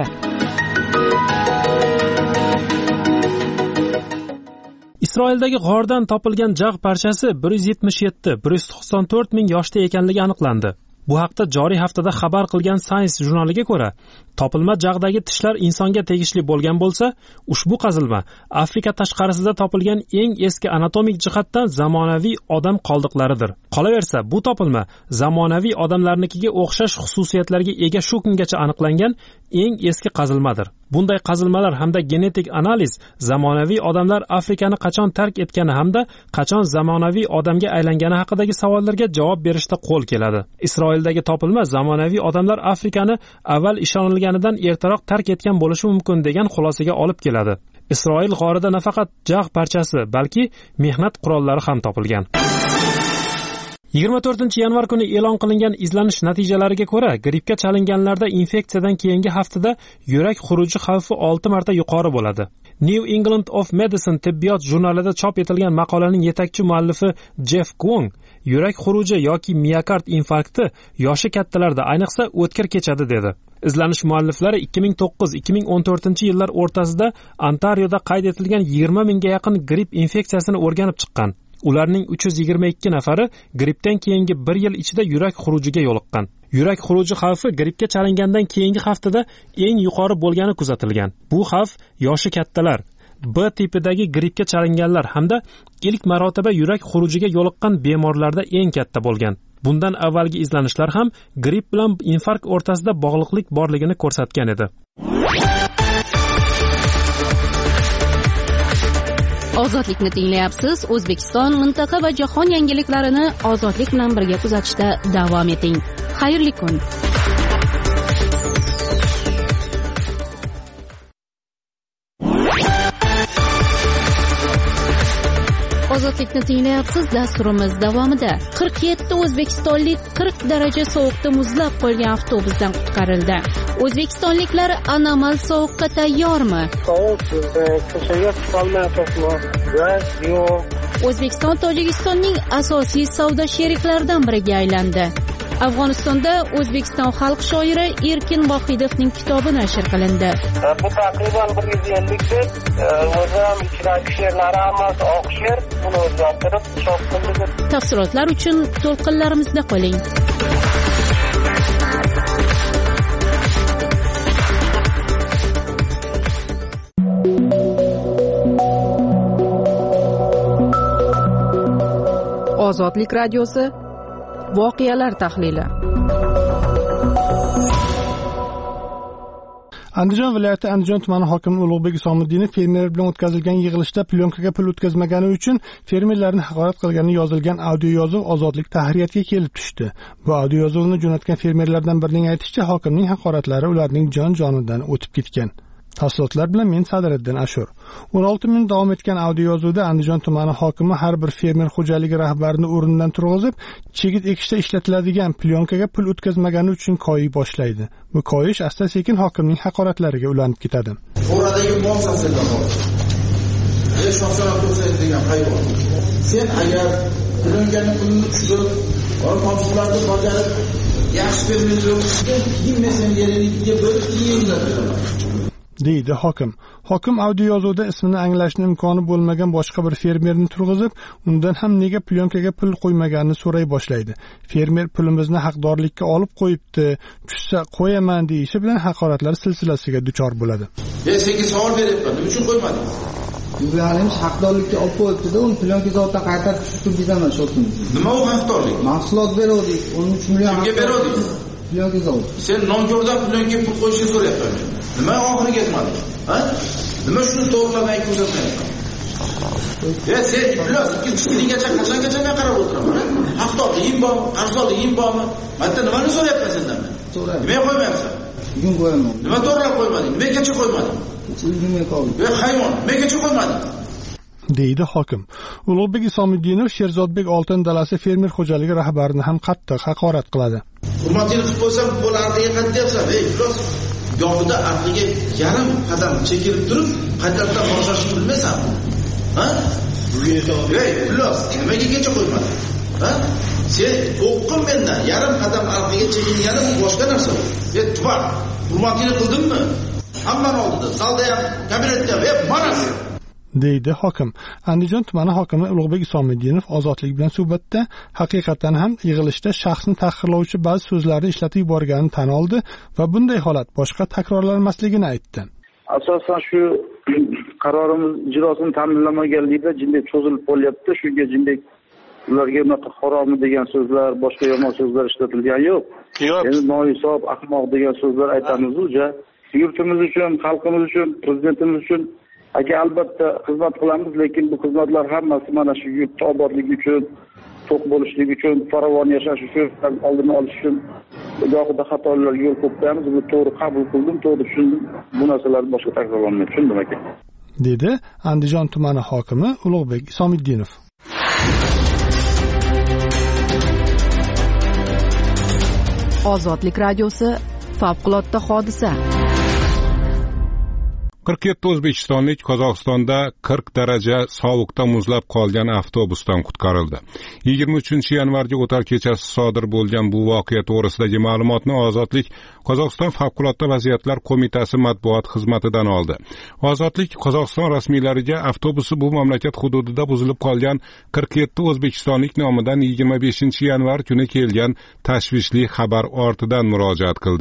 Isroildagi g'ordan topilgan jag' parchasi bir yuz yetmish yetti bir yuz to'qson to'rt ming yoshda ekanligi aniqlandi. Bu haqda joriy haftada xabar qilgan Science jurnaliga ko'ra, topilma jag'dagi tishlar insonga tegishli bo'lgan bo'lsa, ushbu qazilma Afrika tashqarisida topilgan eng eski anatomik jihatdan zamonaviy odam qoldiqlaridir. Qolaversa, bu topilma zamonaviy odamlarnikiga o'xshash xususiyatlarga ega shu kungacha aniqlangan eng eski qazilmadir. Bunday qazilmalar hamda genetik analiz zamonaviy odamlar Afrikani qachon tark etgani hamda qachon zamonaviy odamga aylangani haqidagi savollarga javob berishda qo'l keladi. Isroildagi topilma zamonaviy odamlar Afrikani avval ishonilganidan ertaroq tark etgan bo'lishi mumkin degan xulosaga olib keladi. Isroil g'orida nafaqat jag' parchasi, balki mehnat qurollari ham topilgan. yigirma to'rtinchi yanvar kuni e'lon qilingan izlanish natijalariga ko'ra, grippga chalinganlarda infeksiyadan keyingi haftada yurak xuruji xavfi olti marta yuqori bo'ladi. New England of Medicine tibbiyot jurnalida chop etilgan maqolaning yetakchi muallifi Jeff Kwong yurak xuruji yoki miokard infarkti yoshi kattalarda, ayniqsa o'tkir kechadi dedi. Izlanish mualliflari ikki ming to'qqiz ikki ming o'n to'rtinchi yillar o'rtasida Ontarioda qayd etilgan yigirma mingga yaqin gripp infeksiyasini o'rganib chiqqan. Ularning uch yuz yigirma ikki nafari grippdan keyingi bir yil ichida yurak xurujiga yo'liqqan. Yurak xuruji xavfi grippga chalingandan keyingi haftada eng yuqori bo'lgani kuzatilgan. Bu xavf yoshi kattalar, B tipidagi grippga chalinganlar hamda ilk marotaba yurak xurujiga yo'liqqan bemorlarda eng katta bo'lgan. Bundan avvalgi izlanishlar ham gripp bilan infarkt o'rtasida bog'liqlik borligini ko'rsatgan edi. Ozodlikni tinglayapsiz. O'zbekiston, mintaqa va jahon yangiliklarini ozodlik bilan birga kuzatishda davom eting. Xayrli kun. Ozodlikni tinglayapsiz. Dasturimiz davomida qirq yetti o'zbekistonlik qirq daraja sovuqda muzlab qolgan avtobusdan qutqarildi. O'zbekistonliklar anomal sovuqqa tayyormi? Sovuq, ko'chaga chiqolmayapsizmi? Yo'q. O'zbekiston Tojikistonning asosiy savdo sheriklaridan biriga aylandi. Afg'onistonda O'zbekiston xalq shoiri Erkin Vohidovning kitobi nashr qilindi. Bu taqriban bir yuz ellik bet, o'zim ichidagi she'rlari hammasi oq she'r, buni o'zgartirib chop qildi. Tafsilotlar uchun to'lqinlarimizda qoling. Ozodlik radiosi voqealar tahlili. Andijon viloyati Andijon tumani hokimi Ulug'bek Isomiddinov fermerlar bilan o'tkazilgan yig'ilishda plyonkaga pul o'tkazmagani uchun fermerlarni haqorat qilgani yozilgan audio yozuv Ozodlik tahriyatiga kelib tushdi. Bu audio yozuvni jo'natgan fermerlardan birining aytishicha, hokimning haqoratlari ularning jon-jonidan o'tib ketgan. Tafsilotlar bilan men Sadiriddin Ashur. o'n olti minut davom etgan audio yozuvda Andijon tumani hokimi har bir fermer xo'jaligi rahbarini o'rnidan turg'izib, chigit ekishda ishlatiladigan plyonkaga pul o'tkazmagani uchun koyiy boshlaydi. Bu koyish asta-sekin hokimning haqoratlariga ulanib ketadi. O'radagi mol sasirlar besh to'qson to'qson degan hayvon. Sen agar plyonkaning pulini tushirib, orqamchilarni bajarib, yaxshi fermerlarga yigirma sen yeriniga bo'lib kiyimlar beraman. deydi hokim. Hokim audio yozuvda ismini anglashning imkoni bo'lmagan boshqa bir fermerni turg'izib, undan ham nega plyonkaga pul qo'ymaganini so'ray boshlaydi. Fermer pulimizni haqdorlikka olib qo'yibdi, tushsa qo'yaman deyishi bilan haqoratlar silsilasiga duchor bo'ladi. Men senga savol beryapman, nima uchun qo'ymading? Yubilamiz haqdorlikka olib qo'yibdi-da, uni plyonka zotdan qaytarib tushirib bizaman shotini. Nima u haqdorlik? Mahsulot berdik, o'n uch million. Kimga berdik? Plyonka zot. Sen nonko'rdan plyonka pul qo'yishni so'rayapman. Nima oxiriga yetmadi? Ha? Nima shuni to'g'rilamay ko'rsatmayapsan? Ya sen iflos ikki kichkinagacha qachongacha men qarab o'tiraman. Haqdorliging bormi? Qarzdorliging bormi? Mana nimani so'rayapman sendan men? So'rayman. Nima qo'ymayapsan? Bugun qo'yaman. Nima to'g'rilab qo'ymading? Nima kecha qo'ymading? Bugun qoldi. Ey hayvon, nima kecha qo'ymading? deydi hokim. Ulug'bek Isomiddinov Sherzodbek Oltin dalasi fermer xo'jaligi rahbarini ham qattiq haqorat qiladi. Hurmatini qilib qo'ysam, bo'la arqiga qaytyapsan. Ey iflos, gohida arqiga yarim qadam chekilib turib, qaytadan boshlashni bilmaysanmi? Ha? Ey iflos, nimaga kecha qo'ymading? Ha? Sen o'qin mendan yarim qadam arqiga chekilgani bu boshqa narsa. Ey tubar, hurmatini qildimmi? Hammaning oldida, zalda ham, kabinetda ham, ey mana deydi hokim. Andijon tumani hokimi Ulug'bek Isomiddinov Ozodlik bilan suhbatda haqiqatan ham yig'ilishda shaxsni tahqirlovchi ba'zi so'zlarni ishlatib yuborganini tan oldi va bunday holat boshqa takrorlanmasligini aytdi. Asosan shu qarorimiz ijrosini ta'minlamaganlikda jindak cho'zilib qolyapti. Shunga jindak ularga unaqa haromi degan so'zlar, boshqa yomon so'zlar ishlatilgani yo'q. Endi noinsof, ahmoq degan so'zlar aytamiz uja. Yurtimiz uchun, xalqimiz uchun, prezidentimiz uchun aka albatta xizmat qilamiz, lekin bu xizmatlar hammasi mana shu yurt obodligi uchun, to'q bo'lishligi uchun, farovon yashash uchun, oldini olish uchun gohida xatolar yo'l qo'yamiz. Bu to'g'ri qabul qildim, to'g'ri tushundim. Bu narsalar boshqa takrorlanmaydi, tushundim aka. dedi Andijon tumani hokimi Ulug'bek Isomiddinov. Ozodlik radiosi favqulodda hodisa. qirq yetti o'zbekistonlik Qozog'istonda qirq daraja sovuqda muzlab qolgan avtobusdan qutqarildi. yigirma uchinchi yanvarga o'tar kechasi sodir bo'lgan bu voqea to'g'risidagi ma'lumotni Ozodlik Qozog'iston favqulodda vaziyatlar qo'mitasi matbuot xizmatidan oldi. Ozodlik Qozog'iston rasmiylariga avtobusi bu mamlakat hududida buzilib qolgan qirq yetti o'zbekistonlik nomidan yigirma beshinchi yanvar kuni kelgan tashvishli xabar ortidan murojaat qildi.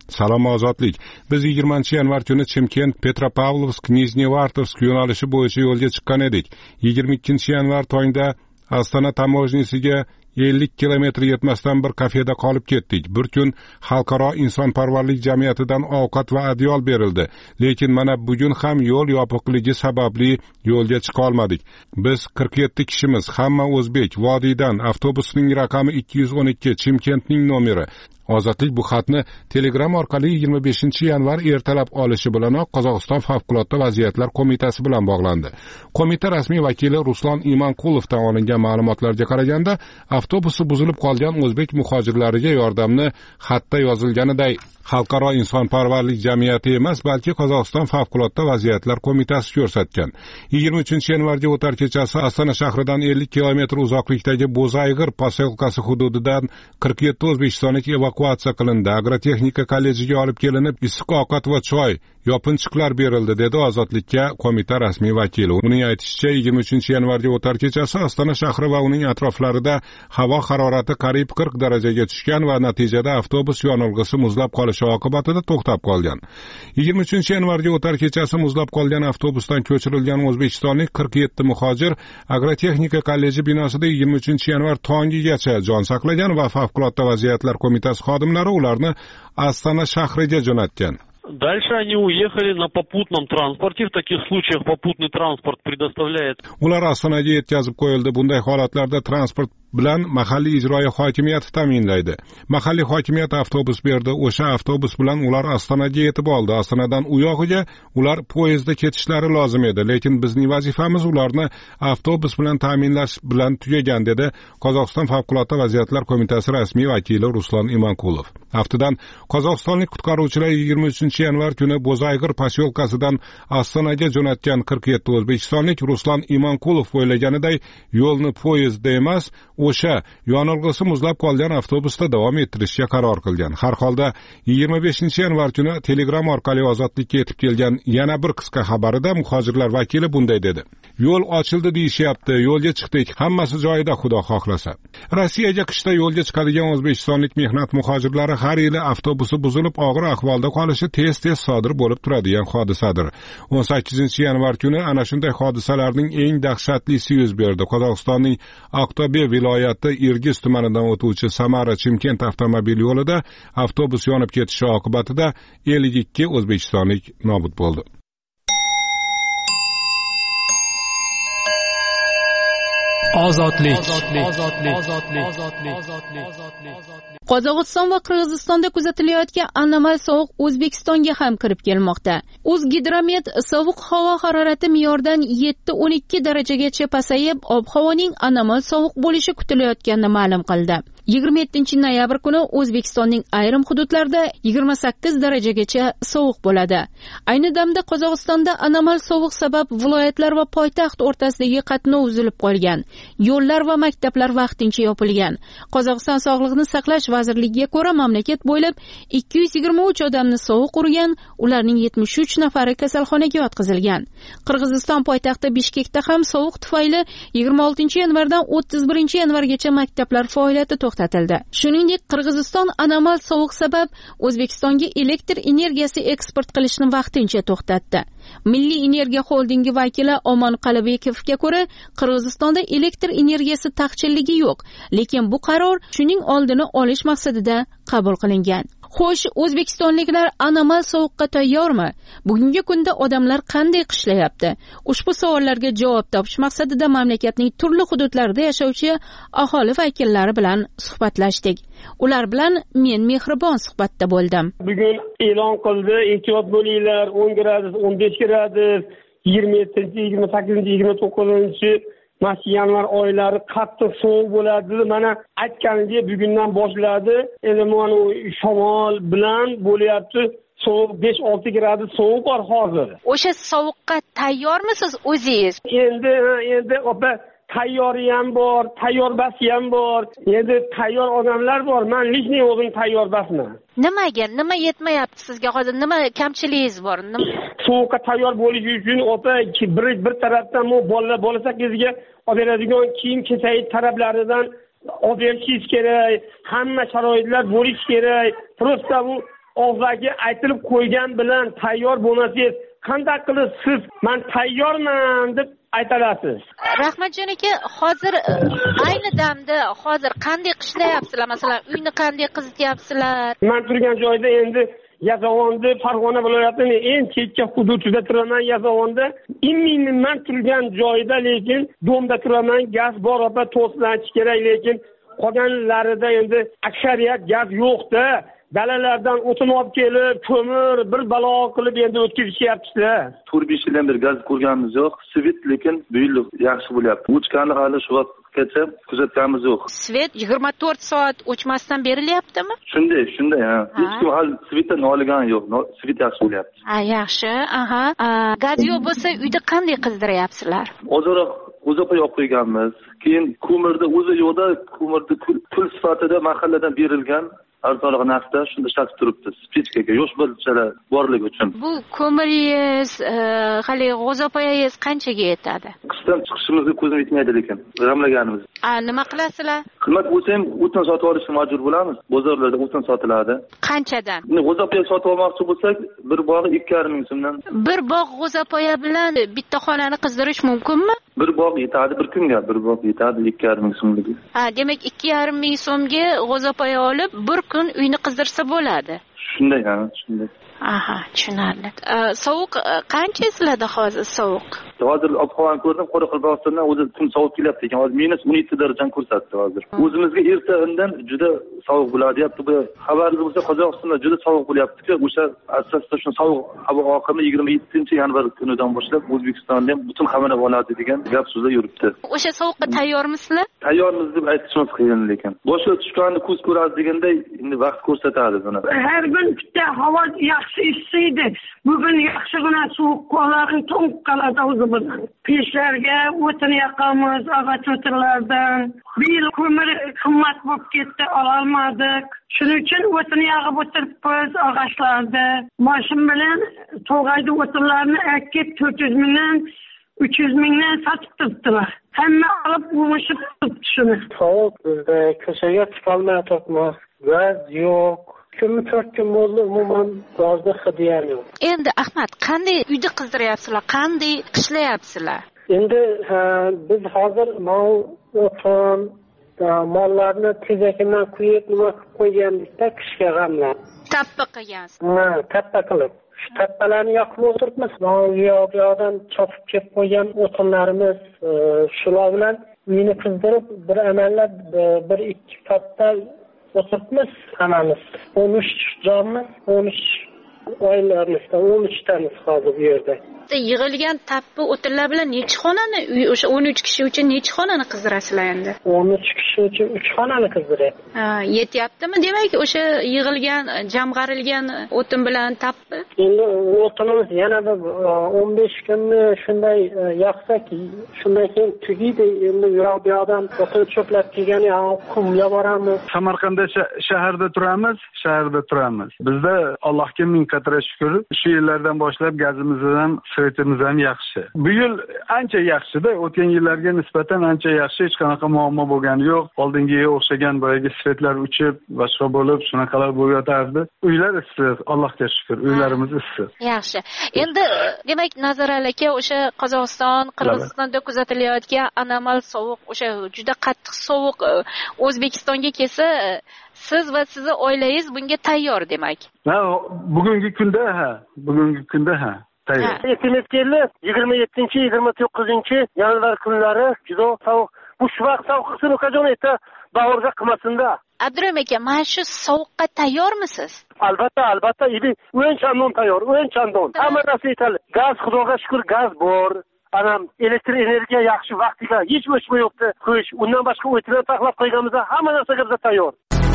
Salom ozodlik. Biz yigirmanchi yanvar kuni Chimkent Petropavlovsk Nizhnevartovsk yo'nalishi bo'yicha yo'lga chiqqan edik. yigirma ikkinchi yanvar tongda Astana tamojnisiga ellik kilometr yetmasdan bir kafeda qolib ketdik. Bir kun xalqaro insonparvarlik jamiyatidan ovqat va adyol berildi. Lekin mana bugun ham yo'l yopiqligi sababli yo'lga chiqa olmadik. Biz qirq yetti kishimiz, hamma o'zbek. Vodiydan, avtobusning raqami ikki yuz o'n ikki, Chimkentning nomeri. Ozodlik bu xatni Telegram orqali yigirma beshinchi yanvar ertalab olishi bilanoq Qozog'iston favqulodda vaziyatlar qo'mitasi bilan bog'landi. Qo'mita rasmiy vakili Ruslan Imanqulovdan olingan ma'lumotlarga qaraganda, avtobusi buzilib qolgan o'zbek muhojirlariga yordamni xatda yozilganiday xalqaro insonparvarlik jamiyati emas, balki Qozog'iston favqulodda vaziyatlar qo'mitasi ko'rsatgan. yigirma uchinchi yanvarga o'tar kechasi Astana shahridan ellik kilometr uzoqlikdagi Bo'zayg'ir posyolkasi hududidan qirq yetti o'zbekistonlik evakuatsiya qilindi. Agrotexnika kollejiga olib kelinib, issiq ovqat va choy, yopinchiqlar berildi, dedi Ozodlikka qo'mita rasmiy vakili. Uning aytishicha, yigirma uchinchi yanvarga o'tar kechasi Astana shahri va uning atroflarida havo harorati qariyb qirq darajaga tushgan va natijada avtobus yonilg'isi muzlab qolishi oqibatida to'xtab qolgan. yigirma uchinchi yanvarga o'tar kechasi muzlab qolgan avtobusdan ko'chirilgan o'zbekistonlik qirq yetti muhojir Agrotexnika kolleji binosida yigirma uchinchi yanvar tongigacha jon saqlagan va favqulodda vaziyatlar qo'mitasi xodimlari ularni Astana shahriga jo'natgan. Дальше они уехали на попутном транспорте. В таких случаях попутный транспорт предоставляет. Ular Astonaga yetkazib qo'yildi. Bunday holatlarda transport bilan mahalliy ijroiya hokimiyati ta'minlaydi. Mahalliy hokimiyat avtobus berdi. O'sha avtobus bilan ular Astonaga yetib oldi. Astonadan u yog'iga ular poyezdda ketishlari lozim edi, lekin bizning vazifamiz ularni avtobus bilan ta'minlash bilan tugagan, dedi Qozog'iston favqulodda vaziyatlar qo'mitasi rasmiy vakili Ruslan Imanqulov. Aftidan qozog'istonlik qutqaruvchilar yigirma uchinchi yanvar kuni Bo'zayg'ir posyolkasidan Astonaga jo'natgan qirq yetti o'zbekistonlik Ruslan Imanqulov o'ylaganiday yo'lni poyezdda emas, o'sha yonilg'isi muzlab qolgan avtobusda davom ettirishga qaror qilgan. Har holda yigirma beshinchi yanvar kuni Telegram orqali Ozodlikka yetib kelgan yana bir qisqa xabarida muhojirlar vakili bunday dedi: Yo'l ochildi deyishyapti, yo'lga chiqdik, hammasi joyida xudo xohlasa. Rossiyaga qishda yo'lga chiqadigan o'zbekistonlik mehnat muhojirlari har yili avtobusi buzilib og'ir ahvolda qolishi tez-tez sodir bo'lib turadigan hodisadir. o'n sakkizinchi yanvar kuni ana shunday hodisalarning eng dahshatlisi yuz berdi. Qozog'istonning Aqto'be viloyati Irgiz tumanidan o'tuvchi Samara Chimkent avtomobil yo'lida avtobus yonib ketishi oqibatida ellik ikki o'zbekistonlik nobud bo'ldi. Ozodlik. Qozog'iston va Qirg'izistonda kuzatilayotgan anomal sovuq O'zbekistonga ham kirib kelmoqda. O'zgidromet sovuq havo harorati me'yordan yetti o'n ikki darajagacha pasayib, ob-havoning anomal sovuq bo'lishi kutilayotganini ma'lum qildi. yigirma yettinchi noyabr kuni O'zbekistonning ayrim hududlarida yigirma sakkiz darajagacha sovuq bo'ladi. Ayni damda Qozog'istonda anomal sovuq sabab viloyatlar va poytaxt o'rtasidagi qatnov uzilib qolgan. Yo'llar va maktablar vaqtincha yopilgan. Qozog'iston Sog'liqni saqlash vazirligiga ko'ra, mamlakat bo'ylab ikki yuz yigirma uch odamni sovuq urgan, ularning yetmish uch nafari kasalxonaga yotqizilgan. Qirg'iziston poytaxti Bishkekda ham sovuq tufayli yigirma oltinchi yanvardan o'ttiz birinchi yanvargacha maktablar faoliyati to'xtatildi. Shuningdek, Qirg'iziston anomal sovuq sabab O'zbekistonga elektr energiyasi eksport qilishni vaqtincha to'xtatdi. Milliy energiya xoldingi vakili Omon Qalibekovga ko'ra, Qirg'izistonda elektr energiyasi taqchilligi yo'q, lekin bu qaror shuning oldini olish maqsadida qabul qilingan. Xo'sh, o'zbekistonliklar anomal sovuqqa tayyormi? Bugungi kunda odamlar qanday qishlayapti? Ushbu savollarga javob topish maqsadida mamlakatning turli hududlarida yashovchi aholi vakillari bilan suhbatlashdik. Ular bilan men Mehribon suhbatda bo'ldim. Bugun e'lon qildi, ehtiyot bo'linglar, o'n gradus, o'n besh gradus, yigirma yettinchi, yigirma sakkizinchi, yigirma to'qqizinchi Mas yanvar oylari qattiq sovuq bo'ladi. Mana aytganimdek bugundan boshladi. Endi mana shamol bilan bo'lyapti. Sovuq besh olti gradus sovuq bor hozir. O'sha sovuqqa tayyormisiz o'zingiz? Endi endi opa tayyori ham bor, tayyorbasi ham bor. Endi tayyor odamlar bor. Men lishni o'zim tayyorbasman. Nimaga? Nima yetmayapti sizga hozir? Nima kamchiligingiz bor? Nima? Sovuqqa tayyor bo'lish uchun opa bir bir tarafdan bu bolalar bola sakkiziga oladigan kiyim kechak talablaridan oberishingiz kerak. Hamma sharoitlar bo'lish kerak. Prosta bu og'zaki aytilib qo'ygan bilan tayyor bo'lmasangiz qanday qilib siz men tayyorman deb aytasiz? Rahmatjon aka, hozir ayni damda hozir qanday qishlayapsizlar? Masalan, uyni qanday qizityapsizlar? Men turgan joyda endi Yazovonda, Farg'ona viloyatining eng chekka hududida turaman. Yazovonda imminni men turgan joyda, lekin domda turaman. Gaz bor, opa to'slanish kerak, lekin qolganlarida endi aksariyat gaz yo'qda. Dalalardan o'tin olib kelib, ko'mir bir balo qilib endi o'tkazishyapti. to'rt besh yildan beri gaz ko'rganimiz yo'q. Svet lekin bu yil yaxshi bo'lyapti. O'chganni hali shu vaqtgacha kuzatganimiz yo'q. Svet yigirma to'rt soat o'chmasdan berilyaptimi? Shunday, shunday, ha. Hech kim hali svetdan olgan yo'q. Svet yaxshi bo'lyapti. Ha, yaxshi. Aha. Gaz yo'q bo'lsa, uyda qanday qizdiryapsizlar? Ozroq o'zoqqa yo'q qo'yganmiz. Keyin ko'mirda o'zi yo'qda, ko'mirda kul sifatida mahalladan berilgan arzonroq narxda shunda ishlatib turibdi. Spechkaga yosh bolalar borligi uchun. Bu ko'miringiz, hali g'o'zapoyangiz qanchaga yetadi? Qishdan chiqishimizga ko'zim yetmaydi lekin g'amlaganimiz. A, nima qilasizlar? Qimmat bo'lsa ham o'tin sotib olishga majbur bo'lamiz. Bozorlarda o'tin sotiladi. Qanchadan? G'o'zapoya sotib olmoqchi bo'lsak, bir bog'i ikki yarim ming so'mdan. Bir bog' g'o'zapoya bilan bitta xonani qizdirish mumkinmi? Bir bog' yetadi bir kunga, bir bog' yetadi ikki yarim ming so'mga. Ha, demak ikki yarim ming so'mga g'o'zapoya olib, bir kun uyni qizdirsa bo'ladi. Shunday, ha, shunday. Aha, tushunarli. Sovuq qancha sizlarda hozir sovuq? Hozir ob-havoni ko'rdim, Qoraqalpog'istondan o'zi kun sovuq kelyapti ekan. Hozir minus o'n yetti darajani ko'rsatdi hozir. O'zimizga erta indin juda sovuq bo'ladi, deyapti. Bu xabaringiz bo'lsa, Qozog'istonda juda sovuq bo'lyapti-ku. O'sha asosda shu sovuq havo oqimi yigirma yettinchi yanvar kunidan boshlab O'zbekistonda ham butun qamalib oladi degan gap so'zlar yuribdi. O'sha sovuqqa tayyormisizlar? Tayyormiz deb aytishimiz qiyin lekin. Boshqa tushganni ko'z ko'radi deganday endi vaqt ko'rsatadi buni. Har kun bitta havo yaxshi isiydi. Bugun yaxshigina sovuq qoladi, to'q qoladi o'zi bilan. Peshlarga o'tin yoqamiz, ag'aч o'tinlardan. Bir yil ko'mir qimmat bo'lib ketdi, ololmadik. Shuning uchun o'tin yog'ib o'tiribmiz ag'achlarda. Mashin bilan to'g'aydi o'tinlarni akib to'rt yuz mingdan uch yuz mingdan sotib turibdilar. Hamma olib bo'lishib turibdi shuni. Sovuq bizda ko'chaga chiqolmay turibmiz. Gaz yo'q. Kun to'rt kun bo'ldi, umuman gazda hidiyam yo'q. Endi Ahmad, qanday uyda qizdiryapsizlar? Qanday qishlayapsizlar? Endi biz hozir mol o'tin mollarni tezakidan quyib nima qilib qo'yganlikda qishga g'amlar. Tappa qilgansiz. Ha, tappa qilib. Shu tappalarni yoqib o'tiribmiz. Bu yoqdan chopib kelib qo'ygan o'tinlarimiz shular bilan uyni qizdirib bir amallab bir ikki patta o'tiribmiz hammamiz. o'n uch jonmi? o'n uch oilamizda o'n uch tamiz hozir bu yerda. Yig'ilgan tappi o'tinlar bilan necha xonani, o'sha o'n uch kishi uchun necha xonani qizdirasizlar endi? o'n uch kishi uchun uch xonani qizdiryapti. Ha, yetyaptimi? Demak, o'sha yig'ilgan, jamg'arilgan o'tin bilan tappi. Endi o'tinimiz yana bir o'n besh kunni shunday yoqsak, shundan keyin tugaydi. Endi bu yoqdan o'tin cho'plab kelgan qumga boramiz. Samarqandda shaharda turamiz, shaharda turamiz. Bizda Allohga ming qadar shukr, shu yillardan boshlab gazimiz ham svetimiz ham yaxshi. Bu yil ancha yaxshi-da, o'tgan yillarga nisbatan ancha yaxshi, hech qanaqa muammo bo'lgani yo'q. Oldingiga o'xshagan boyagi svetlar uchib, boshqa bo'lib, shunaqalar bo'lib yotardi. Uylar issiq, Allohga shukr, uylarimiz issiq. Yaxshi. Endi demak, Nazoral aka, o'sha Qozog'iston, Qirg'izistonda kuzatilayotgan anomal sovuq, o'sha juda qattiq sovuq O'zbekistonga kelsa, siz va sizni oilangiz bunga tayyor demak. Ha, bugungi kunda ha, bugungi kunda ha. Yetimiz keldi yigirma yettinchi yigirma to'qqizinchi yanvar kunlari juda sovuq. Bu shu vaqt sovuq qilsin ukajon aytdi, bag'irga qilmasin-da. Abduram aka, mana shu sovuqqa tayyormisiz? Albatta, albatta, idi. O'yin chandon tayyor, o'yin chandon. Hamma narsa yetadi. Gaz, xudoga shukr, gaz bor. Anam elektr energiya yaxshi vaqtiga hech o'chma yo'qdi. Xo'sh, undan boshqa o'tini taxlab qo'yganimizda hamma narsaga biz tayyor.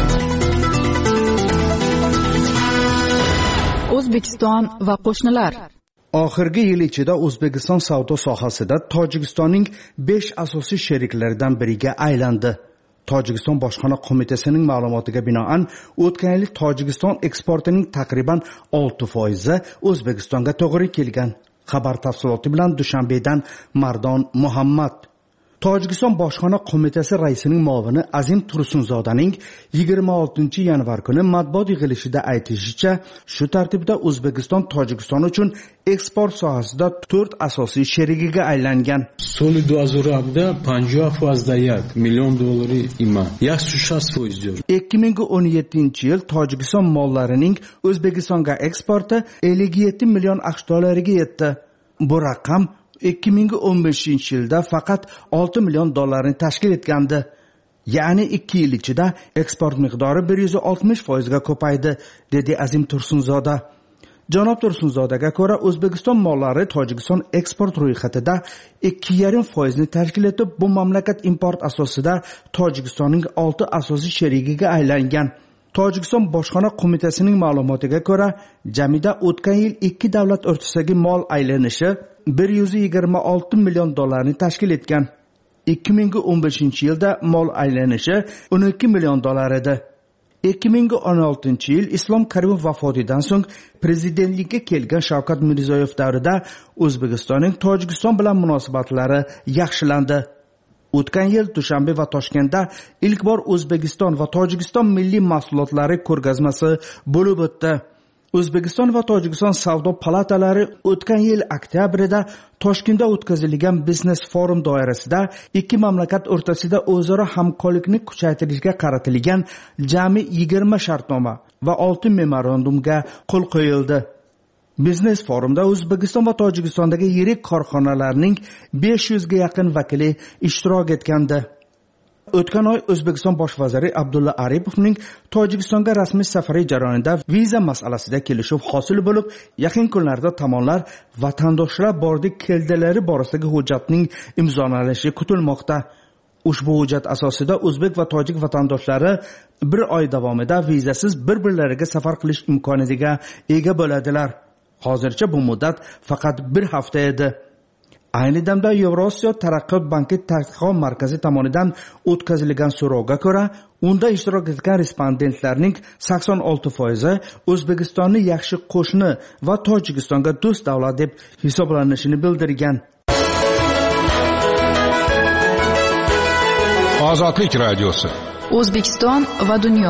O'zbekiston va qo'shnilar. Oxirgi yil ichida O'zbekiston savdo sohasida Tojikistonning besh asosiy sheriklaridan biriga aylandi. Tojikiston bojxona qo'mitasining ma'lumotiga binoan, o'tgan yil Tojikiston eksportining taqriban olti foizi O'zbekistonga to'g'ri kelgan. Xabar tafsiloti bilan Dushanbedan Mardon Muhammad. Tojikiston bojxona qo'mitasi raisining muovini Azim Tursunzodaning yigirma oltinchi yanvar kuni matbuot yig'ilishida aytishicha, shu tartibda O'zbekiston Tojikiston uchun eksport sohasida to'rt asosiy sherigiga aylangan. Соли две тысячи года панҷоҳ фозда як миллион доллари има яксад шаст фоиз ҷор. ikki ming o'n yettinchi yil Tojikiston mollarining O'zbekistonga eksporti ellik yetti million aqsh dollariga yetdi. Bu raqam ikki ming o'n beshinchi yilda faqat olti million dollarni tashkil etgandi. Ya'ni ikki yil ichida eksport miqdori bir yuz oltmish foizga ko'paydi, dedi Azim Tursunzoda. Janob Tursunzodaga ko'ra, O'zbekiston mollari Tojikiston eksport ro'yxatida ikki yarim foizni tashkil etib, bu mamlakat import asosida Tojikistonning olti asosiy sherigiga aylangan. Tojikiston bojxona qo'mitasining ma'lumotiga ko'ra, jamida o'tgan yil ikki davlat o'rtasidagi mol aylanishi bir yuz yigirma olti million dollarni tashkil etgan. ikki ming o'n beshinchi yilda mol aylanishi o'n ikki million dollar edi. ikki ming o'n oltinchi yil Islom Karimov vafotidan so'ng prezidentlikka kelgan Shavkat Mirziyoyev davrida O'zbekistonning Tojikiston bilan munosabatlari yaxshilandi. O'tgan yil Dushanbe va Toshkentda ilk bor O'zbekiston va Tojikiston milliy mahsulotlari ko'rgazmasi bo'lib o'tdi. O'zbekiston va Tojikiston savdo palatalari o'tgan yil oktyabrida Toshkentda o'tkazilgan biznes forum doirasida ikki mamlakat o'rtasida o'zaro hamkorlikni kuchaytirishga qaratilgan jami yigirma shartnoma va olti memorandumga qo'l qo'yildi. Biznes forumda O'zbekiston va Tojikistondagi yirik korxonalarning besh yuzga yaqin vakili ishtirok etgandi. O'tgan oy O'zbekiston bosh vaziri Abdulla Aripovning Tojikistonga rasmiy safari jarayonida viza masalasida kelishuv hosil bo'lib, yaqin kunlarda tomonlar vatandoshlar bordi keldilari borasidagi hujjatning imzolanishi kutilmoqda. Ushbu hujjat asosida o'zbek va tojik vatandoshlari bir oy davomida vizasiz bir-birlariga safar qilish imkoniyatiga ega bo'ladilar. Hozircha bu muddat faqat bir hafta edi. Ayni damda Yevrosiyo taraqqiyot banki tadqiqot markazi tomonidan o'tkazilgan so'rovga ko'ra, unda ishtirok etgan respondentlarning sakson olti foizi O'zbekistonni yaxshi qo'shni va Tojikistonga do'st davlat deb hisoblanishini bildirgan. Ozodlik radiosi. O'zbekiston va dunyo.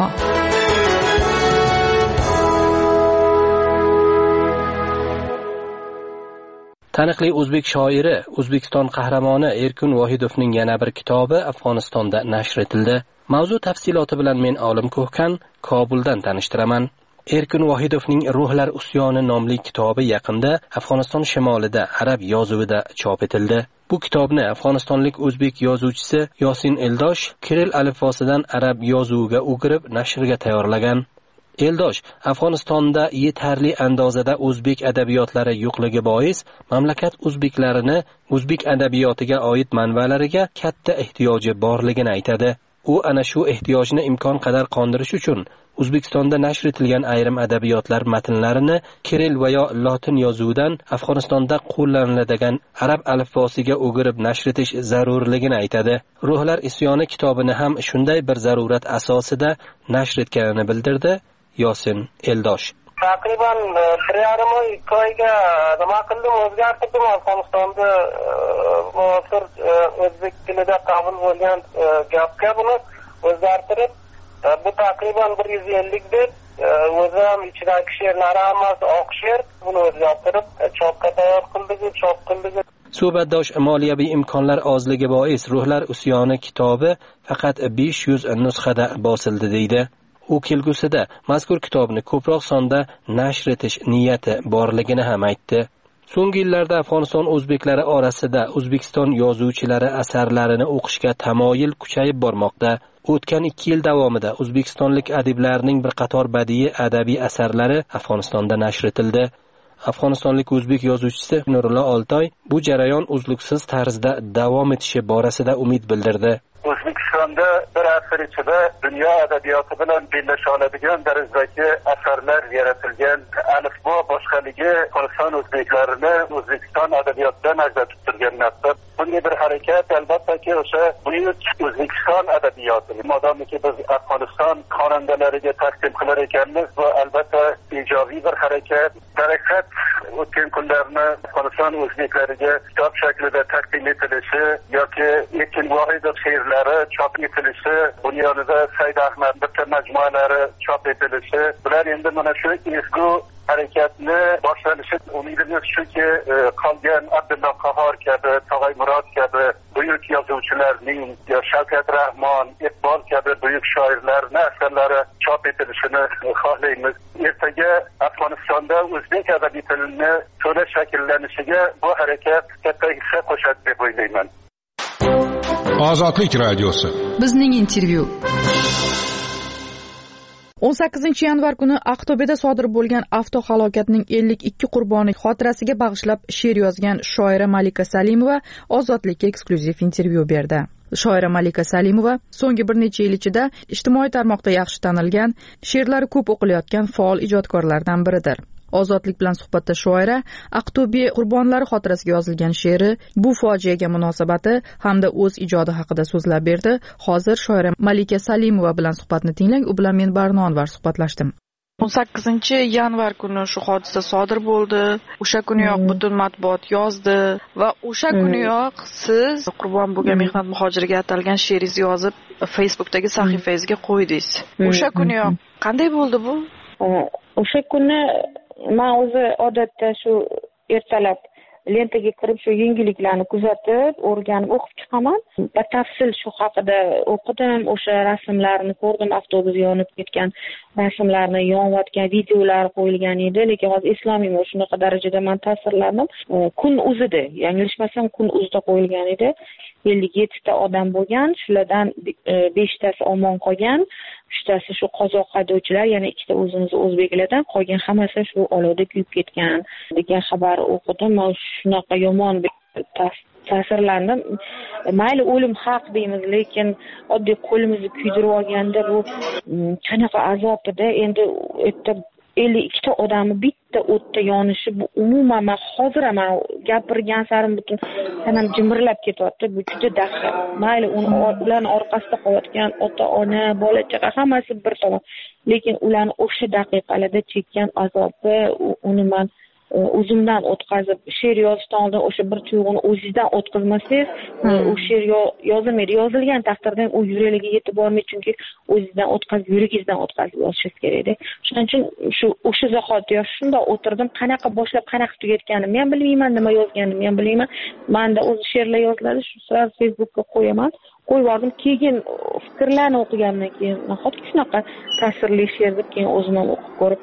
Taniqli o'zbek shoiri, O'zbekiston qahramoni Erkin Vohidovning yana bir kitobi Afg'onistonda nashr etildi. Mavzu tafsiloti bilan men Olim Ko'hkan Kobuldan tanishtiraman. Erkin Vohidovning Ruhlar usyoni nomli kitobi yaqinda Afg'oniston shimolida arab yozuvida chop etildi. Bu kitobni afg'onistonlik o'zbek yozuvchisi Yosin Eldosh Kiril alifbosidan arab yozuviga o'girib nashrga tayyorlagan. Eldosh Afg'onistonda yetarli andozada o'zbek adabiyotlari yo'qligi bois mamlakat o'zbeklarini o'zbek adabiyotiga oid manbalariga katta ehtiyoji borligini aytadi. U ana shu ehtiyojni imkon qadar qondirish uchun O'zbekistonda nashr etilgan ayrim adabiyotlar matnlarini Kiril va yo lotin yozuvidan Afg'onistonda qo'llaniladigan arab alifbosiga o'girib nashr etish zarurligini aytadi. Ruhlar isyoni kitobini ham shunday bir zarurat asosida nashr etganini bildirdi Yosin Eldosh. Taqriban bir yarim oy ikki oyga nima qildim, o'zgartirdim. Afg'onistonda muasir o'zbek tilida qabul bo'lgan gapga buni o'zgartirib, bu taqriban bir yuz ellik deb o'zim ichidagi she'rlari hammasi oq she'r, buni o'zgartirib chopga tayyor qildik, chop qildik. Suhbatdosh moliyaviy imkonlar ozligi bois Ruhlar usyoni kitobi faqat besh yuz nusxada bosildi deydi. U kelgusida mazkur kitobni ko'proq sonda nashr etish niyati borligini ham aytdi. So'nggi yillarda Afg'oniston o'zbeklari orasida O'zbekiston yozuvchilari asarlarini o'qishga tamoyil kuchayib bormoqda. O'tgan ikki yil davomida o'zbekistonlik adiblarning bir qator badiiy adabiy asarlari Afg'onistonda nashr etildi. Afg'onistonlik o'zbek yozuvchisi Nurullo Oltoy bu jarayon uzluksiz tarzda davom etishi borasida umid bildirdi. O'zbekiston o'zbekistonda bir asr ichida dunyo adabiyoti bilan bellasha oladigan darajadagi asarlar yaratilgan. Alifbo boshqaligi Qozog'iston o'zbeklarini O'zbekiston adabiyotidan ajratib turgan narsa. Bunday bir harakat albattaki o'sha buyuk O'zbekiston adabiyoti. Modomiki biz Afg'oniston xonandalariga taqdim qilar ekanmiz, bu albatta ijobiy bir harakat. Daraxat o'tgan kunlarni Afg'oniston o'zbeklariga kitob shaklida taqdim etilishi yoki Ekin Vohidov she'rlari chop etilishi, bunyonida Said Ahmad bitta majmualari chop etilishi, bular endi mana shu ezgu harakatni boshlanishi umidimiz shuki, qolgan Abdulla Qahhor kabi, Tog'ay Murod kabi buyuk yozuvchilarning, Shavkat Rahmon, Iqbol kabi buyuk shoirlarning asarlari chop etilishini xohlaymiz. Ertaga Afg'onistonda o'zbek adabiy tilini to'la shakllanishiga bu harakat katta hissa qo'shadi deb o'ylayman. Ozodlik radiosi. Bizning intervyu. o'n sakkizinchi yanvar kuni Aqto'beda sodir bo'lgan avtohalokatning ellik ikki qurboni xotirasiga bag'ishlab she'r yozgan shoira Malika Salimova Ozodlikka eksklyuziv intervyu berdi. Shoira Malika Salimova so'nggi bir necha yil ichida ijtimoiy tarmoqda yaxshi tanilgan, she'rlari ko'p o'qilayotgan faol ijodkorlardan biridir. Ozodlik bilan suhbatda shoira Aqto'be qurbonlari xotirasiga yozilgan she'ri, bu fojiaga munosabati hamda o'z ijodi haqida so'zlab berdi. Hozir shoira Malika Salimova bilan suhbatni tinglang. U bilan men Barno Anvar suhbatlashdim. o'n sakkizinchi yanvar kuni shu hodisa sodir bo'ldi. O'sha kuniyoq hmm. butun matbuot yozdi va o'sha hmm. kuniyoq siz qurbon bo'lgan hmm. mehnat muhojiriga atalgan she'ringizni yozib Facebookdagi sahifangizga qo'ydingiz. Hmm. O'sha kuniyoq qanday bo'ldi bu? O'sha kuni men o'zi odatda shu ertalab lentaga kirib shu yangiliklarni kuzatib, o'rganib o'qib chiqaman. Batafsil shu haqida o'qidim, o'sha rasmlarni ko'rdim, avtobus yonib ketgan rasmlarni, yonayotgan videolar qo'yilgan edi, lekin hozir eslolmayman, shunaqa darajada men ta'sirlandim. Kun o'zida, yanglishmasam kun o'zida qo'yilgan edi. ellik yettita odam bo'lgan, shulardan beshtasi omon qolgan, uchtasi shu qozoq haydovchilar, yana ikkita o'zimiz o'zbeklardan, qolgan hammasi shu olovda kuyib ketgan degan xabar o'qidim. Men shunaqa yomon ta'sirlandim. Mayli o'lim haq deymiz, lekin oddiy qo'limizni kuydirib olganda bu qanaqa azob edi. Endi erta ellik ikkita odamni bitta o'tda yonishi, bu umuman men hozir ham gapirgan sarim butun tanam jimirlab ketyapti. Bu juda dahshat. Mayli ularning orqasida qolayotgan ota-ona, bola-chaqa hammasi bir tomon, lekin ularning o'sha daqiqalarda chekkan azobi, uni men o'zimdan o'tkazib, she'r yozishdan oldin o'sha bir tuyg'uni o'zingizdan o'tkazmasangiz, u she'r yozilmaydi. Yozilgan taqdirda u yuraklarga yetib bormaydi, chunki o'zingizdan o'tkazib, yuragingizdan o'tkazib yozishingiz kerak-da. Shuning uchun shu o'sha zahoti yosh shunda o'tirdim, qanaqa boshlab, qanaqa tugatganimni men bilmayman, nima yozganimni men bilmayman. Menda o'zi she'rlar yoziladi, shu sira Facebookga qo'yaman. Qo'yib yubordim. Keyin fikrlarni o'qigandan keyin nahotki shunaqa ta'sirli she'r deb keyin o'zim ham o'qib ko'rib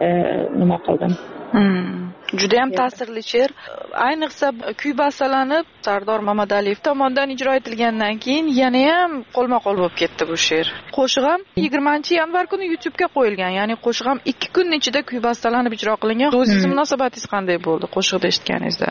nima qildim. Hmm. Juda ham ta'sirli she'r. Ayniqsa kuy bastalanib Sardor Mamadaliyev tomonidan ijro etilgandan keyin yana ham qo'lma-qo'l bo'lib ketdi bu she'r. Qo'shiq ham yigirmanchi yanvar kuni YouTube ga qo'yilgan. Ya'ni qo'shiq ham ikki kun ichida kuy bastalanib ijro qilingan. O'zingizning munosabatingiz qanday bo'ldi qo'shiqni eshitganingizda?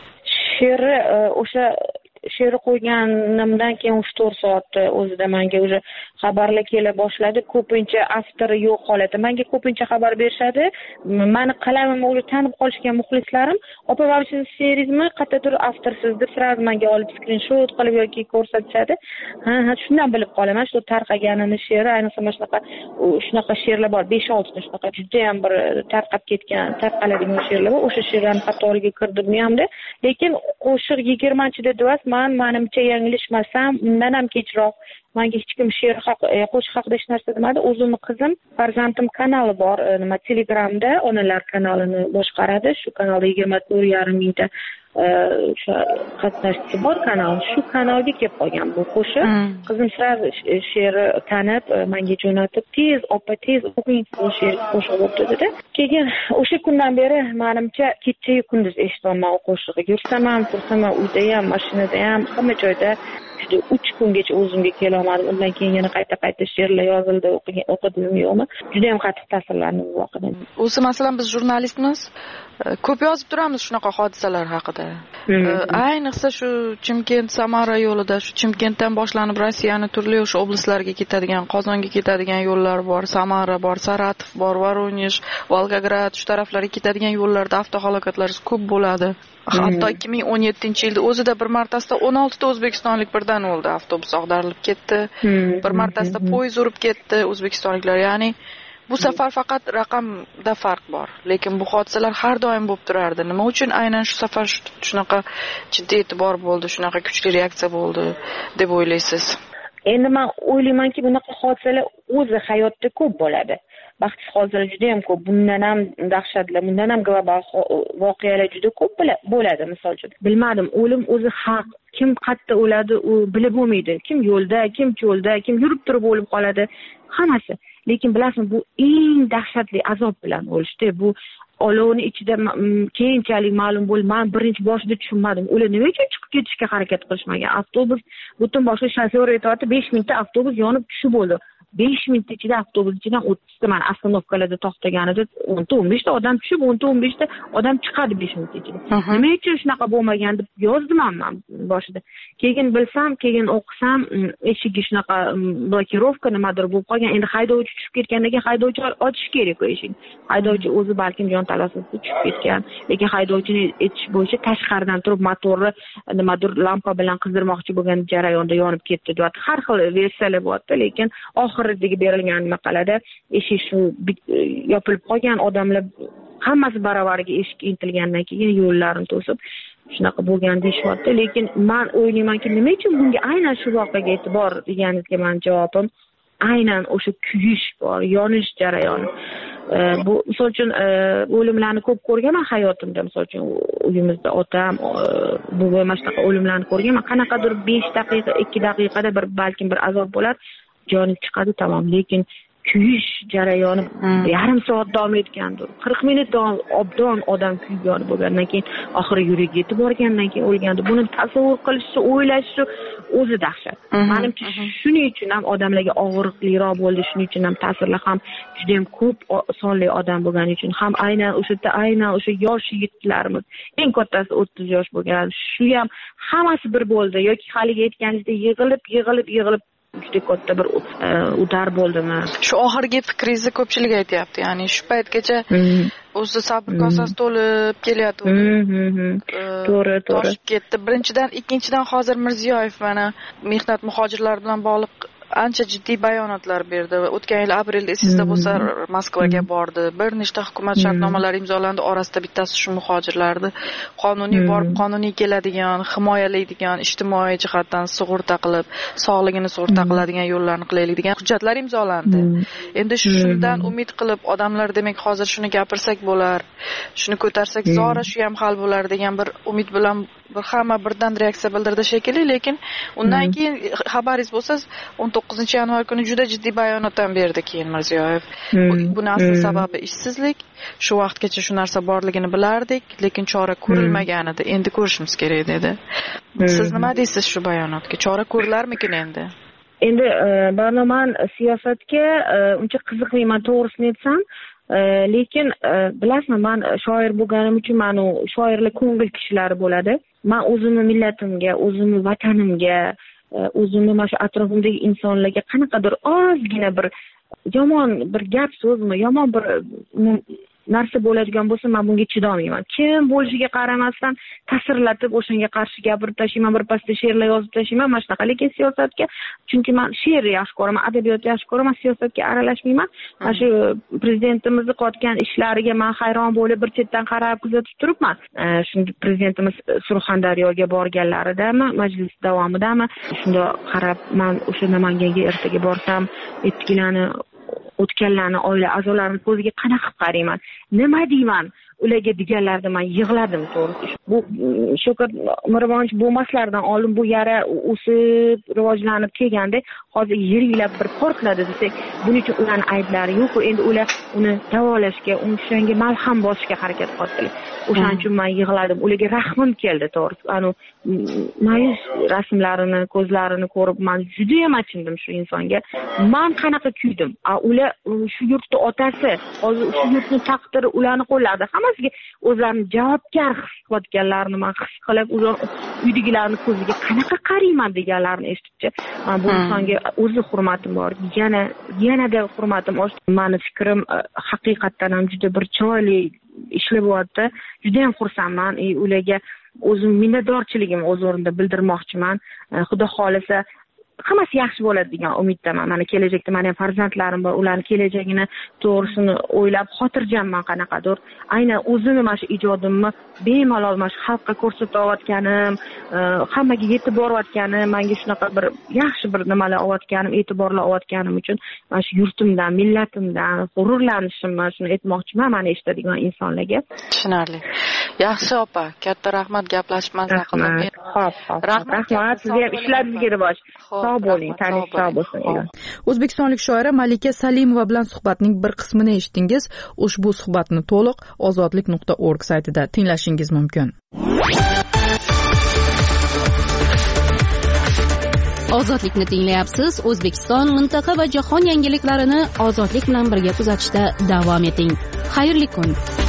She'ri o'sha she'ri qo'yganimdan keyin uch to'rt soatda o'zida menga o'sha xabarlar kela boshladi. Ko'pincha avtori yo'q holatda menga ko'pincha xabar berishadi. Meni qalamimni o'zi tanib qolishgan muxlislarim, "Opa, mana siz she'ringizmi, qayerdadir avtorsiz" deb sirab menga olib skrinshot qilib yoki ko'rsatishadi. Ha, ha, shundan bilib qolaman shu tarqaganini she'ri. Ayniqsa mana shunaqa shunaqa she'rlar bor, besh olti ta shunaqa juda ham bir tarqab ketgan, tarqaladigan she'rlar bor. O'sha she'rlarni qatoriga kirdirmayamdi. Lekin qo'shiq yigirmanchida devas men menimcha yanglishmasam, undan ham kechroq menga hech kim she'r haq, qo'shiq haqida hech narsa demadi. O'zimning qizim, farzandim kanali bor, nima Telegramda onalar kanalini boshqaradi. Shu kanalda yigirma to'rt yarim mingta o'sha qatnashchi bor kanal. Shu kanalga kelib qolgan bu qo'shiq. Qizim sразу she'ri tanib menga jo'natib, "Tez, opa, tez o'qing, bu she'r qo'shiq bo'libdi" dedi. Keyin o'sha kundan beri menimcha kecha-yu kunduz eshityapman u qo'shiqni. Yursam ham, tursam ham, uyda ham, mashinada ham, hamma joyda juda uch kungacha o'zimga kelolmadim. Undan keyin yana qayta qayta she'rlar yozildi, o'qigan o'qidim yo'qmi? Juda ham qattiq ta'sirlandim bu voqeadan. O'zi masalan biz jurnalistmiz, ko'p yozib turamiz shunaqa hodisalar haqida. Ayniqsa shu Chimkent Samara yo'lida, shu Chimkentdan boshlanib Rossiyaning turli o'sha oblastlarga ketadigan, Qozonga ketadigan yo'llar bor, Samara bor, Saratov bor, Voronezh, Volgograd, shu taraflarga ketadigan yo'llarda avtohalokatlar ko'p bo'ladi. Hatto ikki ming o'n yettinchi yilda o'zida bir martasida o'n olti ta o'zbekistonlik birdan o'ldi, avtobus ag'darilib ketdi. Bir martasida poyezd urib ketdi o'zbekistonliklar, ya'ni bu safar faqat raqamda farq bor, lekin bu hodisalar har doim bo'lib turardi. Nima uchun aynan shu safar shunaqa jiddiy e'tibor bo'ldi, shunaqa kuchli reaksiya bo'ldi deb o'ylaysiz? Endi men o'ylaymanki, bunaqa hodisalar o'zi hayotda ko'p bo'ladi. Baxtsiz hodisalar juda ham ko'p. Bundan ham dahshatli, bundan ham global voqealar juda ko'p bo'ladi. Misol uchun, bilmadim, o'lim o'zi haq. Kim qayerda o'ladi, u bilib bo'lmaydi. Kim yo'lda, kim cho'lda, kim yurib turib o'lib qoladi, hammasi. Lekin bilasizmi, bu eng dahshatli azob bilan o'lishdi. Bu olovni ichida keyinchalik ma'lum bo'ldi. Men birinchi boshida tushunmadim. Ular nima uchun chiqib ketishga harakat qilishmagan? Avtobus butun boshqa shofyor aytayapti, besh minutda avtobus yonib tushib bo'ldi. besh minut ichida avtobus ichidan o'ttiz ta mana ostanovkalarda to'xtaganida o'n ta o'n besh ta odam tushib, o'n ta o'n besh ta odam chiqadi besh minut ichida. Nima uchun shunaqa bo'lmagan deb yozdim men boshida. Keyin bilsam, keyin o'qisam, eshigi shunaqa blokirovka nimadir bo'lib qolgan. Endi haydovchi tushib ketgandan keyin haydovchi ochish kerak u eshikni. Haydovchi o'zi balkim jon talosasida tushib ketgan, lekin haydovchining aytish bo'yicha tashqaridan turib motorni nimadir lampa bilan qizdirmoqchi bo'lgan jarayonda yonib ketdi deyapti. Har xil versiyalar bo'lyapti, lekin oxiridagi berilgan maqolada eshik shu yopilib qolgan, odamlar hammasi baravariga eshikka intilgandan keyin yo'llarni to'sib shunaqa bo'lgan deyishyapti. Lekin men o'ylaymanki, nima uchun bunga aynan shu voqeaga e'tibor deganingizga men javobim aynan o'sha kuyish bor, yonish jarayoni. Bu misol uchun o'limlarni ko'p ko'rganman hayotimda. Misol uchun uyimizda otam bu mana shunaqa o'limlarni ko'rganman. Qanaqadir besh daqiqa, ikki daqiqada bir balkim bir azob bo'lar, joni chiqadi, tamom. Lekin kuyish jarayoni yarim soat davom etgandir. qirq minut obdon odam kuyib yonib bo'lgandan keyin oxiri yuragi yetib borgandan keyin o'lgandi. Buni tasavvur qilishi, o'ylashi o'zi dahshat. Menimcha shuning uchun ham odamlarga og'riqliroq bo'ldi, shuning uchun ham ta'sirli ham juda ham ko'p sonli odam bo'lgani uchun ham aynan o'sha aynan o'sha yosh yigitlarimiz, eng kattasi o'ttiz yosh bo'lgan, shu ham hammasi bir bo'ldi yoki haligi aytganingizdek yig'ilib, yig'ilib, yig'ilib juda katta bir udar bo'ldimi? Shu oxirgi fikringizni ko'pchilik aytyapti. Ya'ni shu paytgacha o'zi sabr kosasi to'lib kelyapti. To'g'ri, to'g'ri. Toshib ketdi. Birinchidan, ikkinchidan hozir Mirziyoyev mana mehnat muhojirlari bilan bog'liq ancha jiddiy bayonotlar berdi. O'tgan yil aprelda esingizda bo'lsa Moskvaga bordi. Bir nechta hukumat shartnomalari imzolandi, orasida bittasi shu muhojirlarni qonuniy borib, qonuniy keladigan, himoyalaydigan, ijtimoiy jihatdan sug'urta qilib, sog'ligini sug'urta qiladigan yo'llarni qilaylik degan hujjatlar imzolandi. Endi shundan umid qilib odamlar demak hozir shuni gapirsak bo'lar, shuni ko'tarsak zora shu ham hal bo'lar degan bir umid bilan bir hamma birdan reaksiya bildirdi shekilli, lekin undan keyin xabaringiz bo'lsa o'n to'qqizinchi yanvar kuni juda jiddiy bayonot ham berdi keyin Mirziyoyev. Buni asl sababi ishsizlik. Shu vaqtgacha shu narsa borligini bilardik, lekin chora ko'rilmagan edi. Endi ko'rishimiz kerak dedi. Siz nima deysiz shu bayonotga? Chora ko'rilarmikin endi? Endi men siyosatga uncha qiziqmayman, to'g'risini aytsam. Lekin bilasizmi, men shoir bo'lganim uchun men u shoirlar ko'ngil kishilari bo'ladi. Men o'zimni millatimga, o'zimni vatanimga, o'zimni mana shu atrofimdagi insonlarga qanaqadir ozgina bir yomon bir gap so'zmi, yomon bir narsa bo'ladigan bo'lsa, men bunga chidolmayman. Kim bo'lishiga qaramasdan ta'sirlatib o'shanga qarshi gapirib tashlayman, bir pasda she'rlar yozib tashlayman, mana shunaqa. Lekin siyosatga, chunki men she'r yaxshi ko'raman, adabiyot yaxshi ko'raman, siyosatga aralashmayman. Mana shu prezidentimizni qilayotgan ishlariga men hayron bo'lib bir chetdan qarab kuzatib turibman. Shunda prezidentimiz Surxondaryoga borganlaridami, majlis davomidami, shunda qarab men o'sha Namanganga ertaga borsam, etkilarni o'tganlarni oila a'zolarini ko'ziga qanaqa qarayman, nima deyman, ularga deganlarida man yig'ladim to'g'risi. Bu Shavkat Miromonovich bo'lmaslaridan oldin bu yara o'sib rivojlanib kelganda hozir yer yilab bir portladi desak, buning uchun ularning ayblari yo'q. Endi ular uni davolashga, unga malham bosishga harakat qildilar. O'shaning uchun men yig'ladim. Ularga rahmim keldi to'g'risi. Ana mayus rasmlarini, ko'zlarini ko'rib men juda ham achindim shu insonga. Men qanaqa kuydim. A ular shu yurtning otasi, hozir shu yurtning taqdiri ularni qo'llarida. Hammasiga o'zlarini javobgar his qilayotganlarini men his qilib, uydagilarning ko'ziga qanaqa qarayman deganlarini eshitibchi. Men bu insonga o'zi hurmatim bor. Yana yanada hurmatim oshdi. Meni fikrim haqiqatdan ham juda bir chiroyli ishlayapti. Juda ham xursandman. Ularga o'zim minnatdorchiligimni o'z o'rnida bildirmoqchiman. Xudo xolisa hammasi yaxshi bo'ladi degan umiddaman. Mana kelajakda meni ham farzandlarim bor, ularning kelajagini to'g'risini o'ylab xotirjamman qanaqadir. Aynan o'zimni mana shu ijodimni bemalol mana shu xalqqa ko'rsatayotganim, hammaga yetib borayotganim, menga shunaqa bir yaxshi bir nimalar olayotganim, e'tiborlar olayotganim uchun mana shu yurtimdan, millatimdan g'ururlanishimni shuni aytmoqchiman mana eshitadigan insonlarga. Tushunarli. Yaxshi opa, katta rahmat, gaplashib maza qildim. Xo'p, xo'p. Rahmat, sizga ham ishlaringizga rivoj. Sog' bo'ling, tanish sog' bo'lsin. O'zbekistonlik shoira Malika Salimova bilan suhbatning bir qismini eshitdingiz. Ushbu suhbatni to'liq ozodlik nuqta org saytida tinglashingiz mumkin. Ozodlikni tinglayapsiz. O'zbekiston, mintaqa va jahon yangiliklarini ozodlik bilan birga kuzatishda davom eting. Xayrli kun.